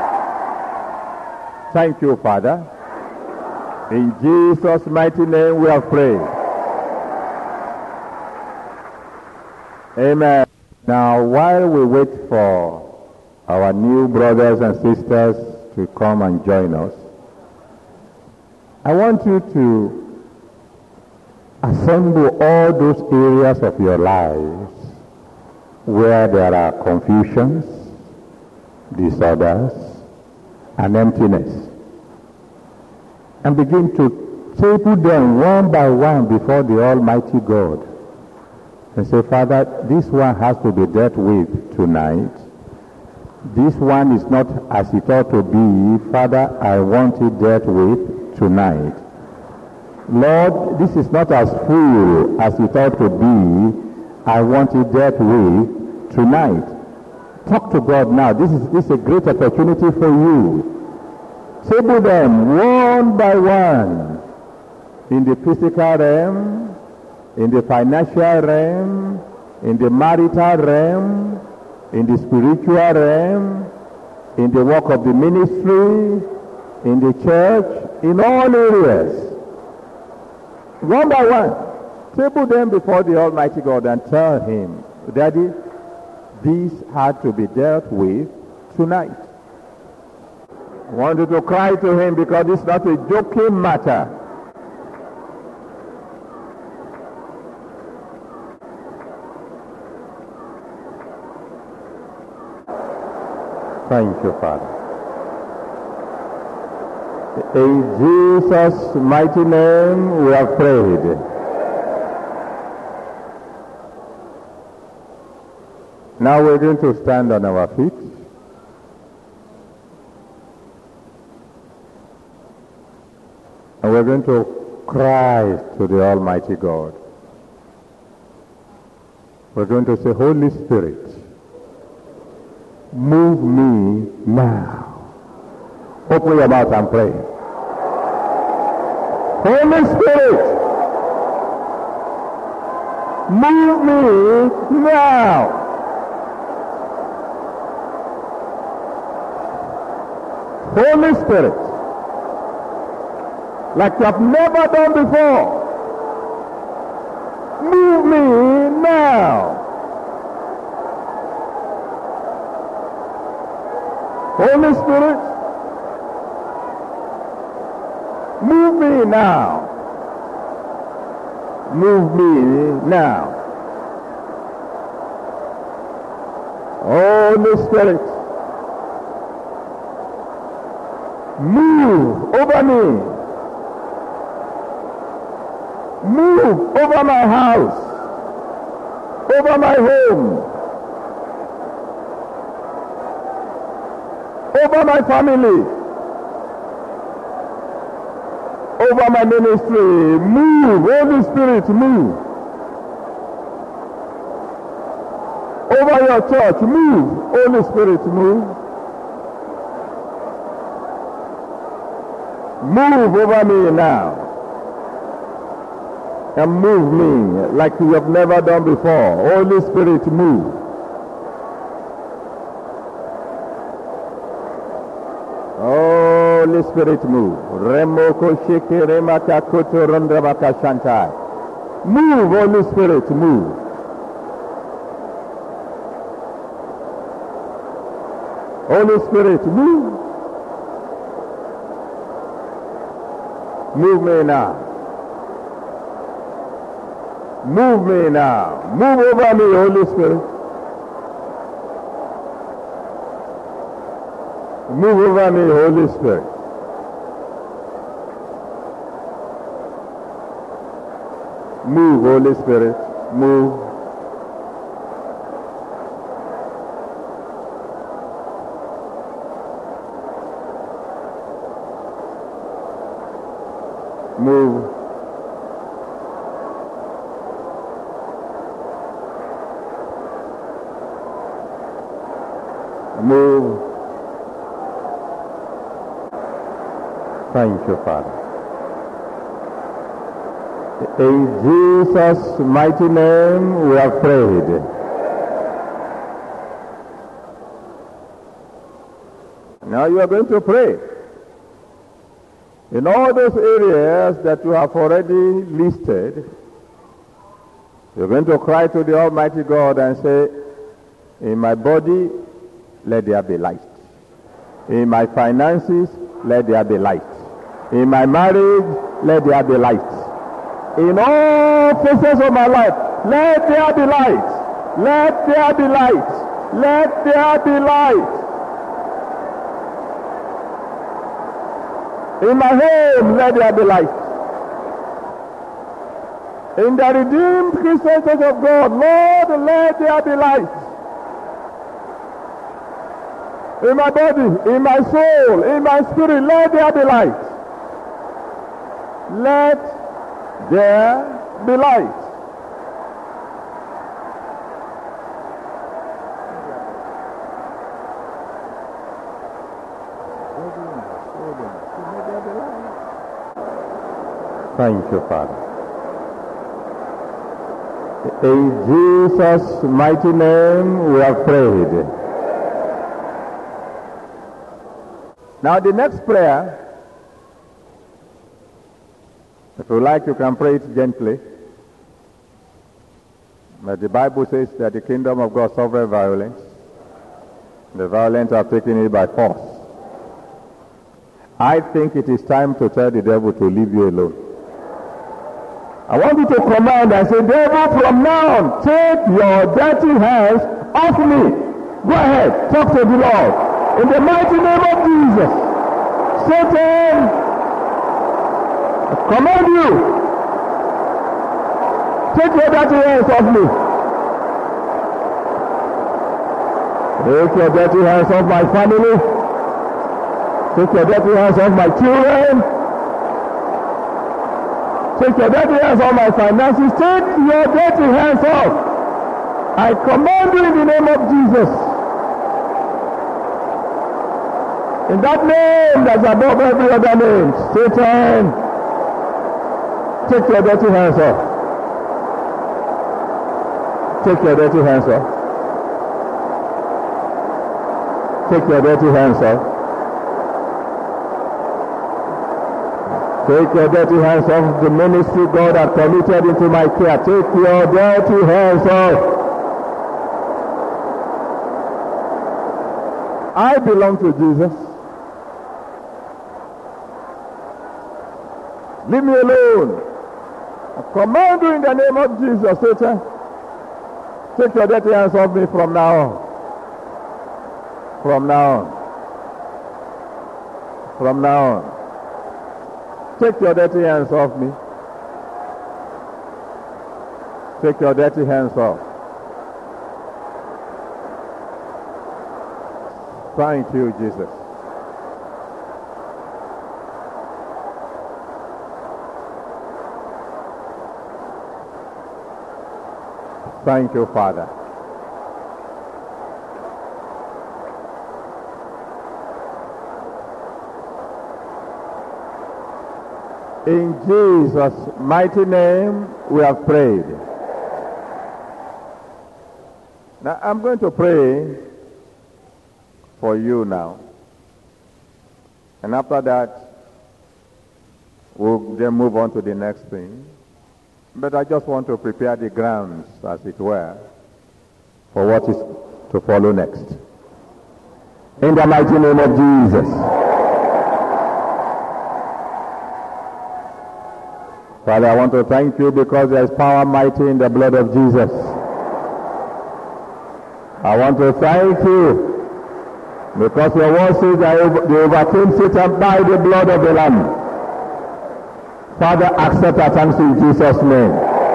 Thank you, Father. In Jesus' mighty name we have prayed. Amen. Now, while we wait for our new brothers and sisters to come and join us, I want you to assemble all those areas of your lives where there are confusions, disorders, and emptiness, and begin to table them one by one before the Almighty God and say, Father, this one has to be dealt with tonight. This one is not as it ought to be. Father, I want it dealt with tonight. Lord, this is not as full as it ought to be. I want it dealt with tonight. Talk to God now. This is a great opportunity for you. Table them one by one. In the physical realm, in the financial realm, in the marital realm, in the spiritual realm, in the work of the ministry, in the church, in all areas. One by one, table them before the Almighty God and tell Him, Daddy, these had to be dealt with tonight. I want you to cry to Him because it's not a joking matter. Thank you, Father. In Jesus' mighty name we have prayed. Now we're going to stand on our feet. And we're going to cry to the Almighty God. We're going to say, Holy Spirit, move me now. Open your mouth and pray. Holy Spirit, move me now. Holy Spirit, like you have never done before, move me now. Holy Spirit, move me now. Move me now. Holy Spirit, move over me. Move over my house, over my home, over my family, over my ministry. Move, Holy Spirit, move. Over your church, move, Holy Spirit, move. Move over me now. And move me like you have never done before. Holy Spirit, move. Holy Spirit, move. Remoko sheke remaka koto rondramaka shantai. Move, Holy Spirit, move. Holy Spirit, move. Move me now. Move me now. Move over me, Holy Spirit. Move over me, Holy Spirit. Move, Holy Spirit. Move. Move. Move. Thank you, Father. In Jesus' mighty name we have prayed. Now you are going to pray. In all those areas that you have already listed, you're going to cry to the Almighty God and say, in my body, let there be light. In my finances, let there be light. In my marriage, let there be light. In all phases of my life, let there be light. Let there be light. Let there be light. In my home, let there be light. In the redeemed Christian Church of God, Lord, let there be light. In my body, in my soul, in my spirit, let there be light. Let there be light. Thank you, Father. In Jesus' mighty name we have prayed. Now the next prayer, if you like, you can pray it gently. But the Bible says that the kingdom of God suffers violence. The violent are taking it by force. I think it is time to tell the devil to leave you alone. I want you to command and say, devil, from now on, take your dirty hands off me. Go ahead, talk to the Lord. In the mighty name of Jesus, Satan, I command you, take your dirty hands off me. Take your dirty hands off my family. Take your dirty hands off my children. Take your dirty hands off my finances. Take your dirty hands off. I command you in the name of Jesus. In that name that's above every other name, Satan, take your dirty hands off. Take your dirty hands off. Take your dirty hands off. Take your dirty hands off the ministry God has committed into my care. Take your dirty hands off. I belong to Jesus. Leave me alone. I command you in the name of Jesus, Satan. Take your dirty hands off me from now on. From now on. From now on. Take your dirty hands off me. Take your dirty hands off. Thank you, Jesus. Thank you, Father. In Jesus' mighty name, we have prayed. Now, I'm going to pray for you now. And after that, we'll then move on to the next thing. But I just want to prepare the grounds, as it were, for what is to follow next. In the mighty name of Jesus. Father, I want to thank you because there is power mighty in the blood of Jesus. I want to thank you because your word says that they overcame Satan by the blood of the Lamb. Father, accept our thanks in Jesus' name.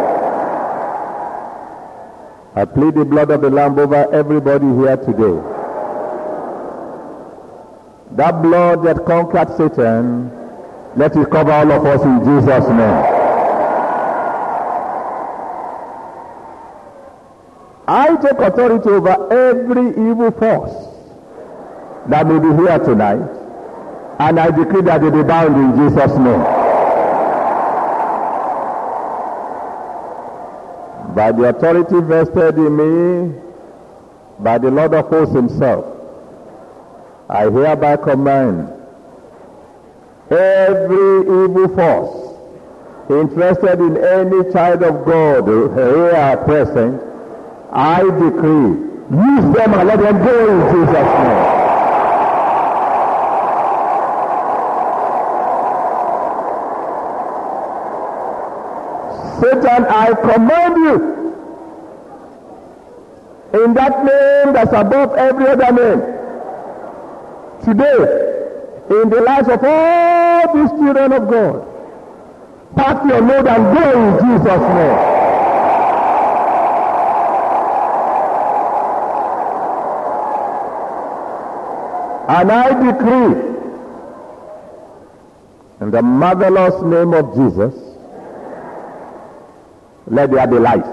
I plead the blood of the Lamb over everybody here today. That blood that conquered Satan, let it cover all of us in Jesus' name. I take authority over every evil force that may be here tonight, and I decree that they be bound in Jesus' name. By the authority vested in me by the Lord of hosts himself, I hereby command every evil force interested in any child of God here present, I decree, use them and let them go in Jesus' name. Satan, I command you, in that name that's above every other name, today, in the lives of all these children of God, pack your load and go in Jesus' name. And I decree, in the marvelous name of Jesus, let there be light.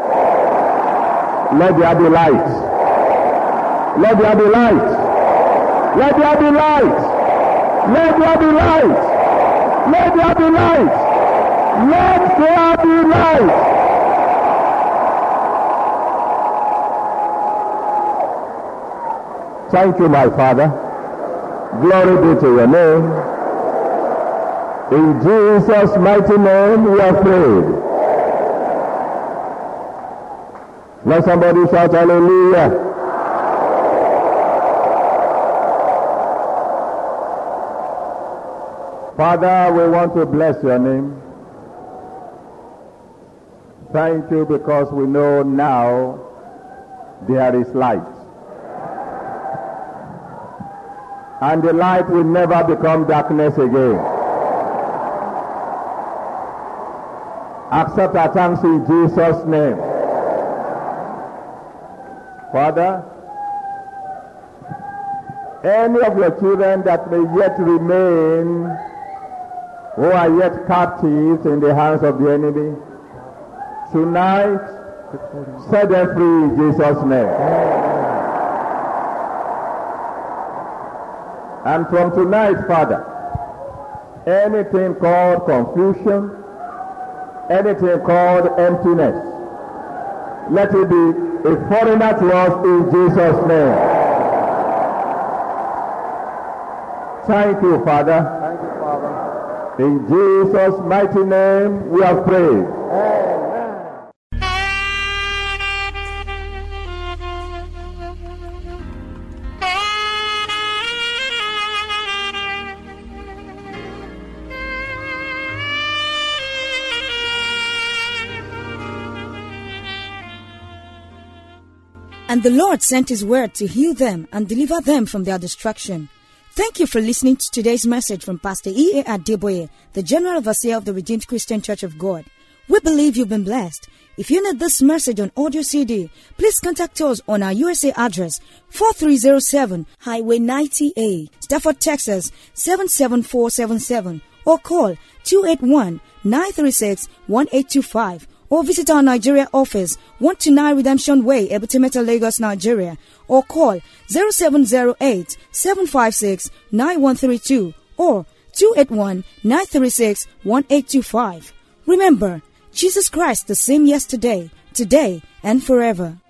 Let there be light. Let there be light. Let there be light. Let there be light. Let there be light. Let there be light. Thank you, my Father. Glory be to your name. In Jesus' mighty name we are prayed. Let somebody shout hallelujah. Father, we want to bless your name. Thank you because we know now there is light. And the light will never become darkness again. Accept our thanks in Jesus' name. Father, any of your children that may yet remain, who are yet captives in the hands of the enemy, tonight, set them free in Jesus' name. And from tonight, Father, anything called confusion, anything called emptiness, let it be a foreigner to us in Jesus' name. Thank you, Father. Thank you, Father. In Jesus' mighty name we have prayed. Amen. And the Lord sent his word to heal them and deliver them from their destruction. Thank you for listening to today's message from Pastor E.A. Adeboye, the General Overseer of the Redeemed Christian Church of God. We believe you've been blessed. If you need this message on audio CD, please contact us on our USA address, 4307 Highway 90A, Stafford, Texas, 77477, or call 281-936-1825. Or visit our Nigeria office, 129 Redemption Way, Ebutimeta, Lagos, Nigeria. Or call 0708-756-9132 or 281-936-1825. Remember, Jesus Christ the same yesterday, today, and forever.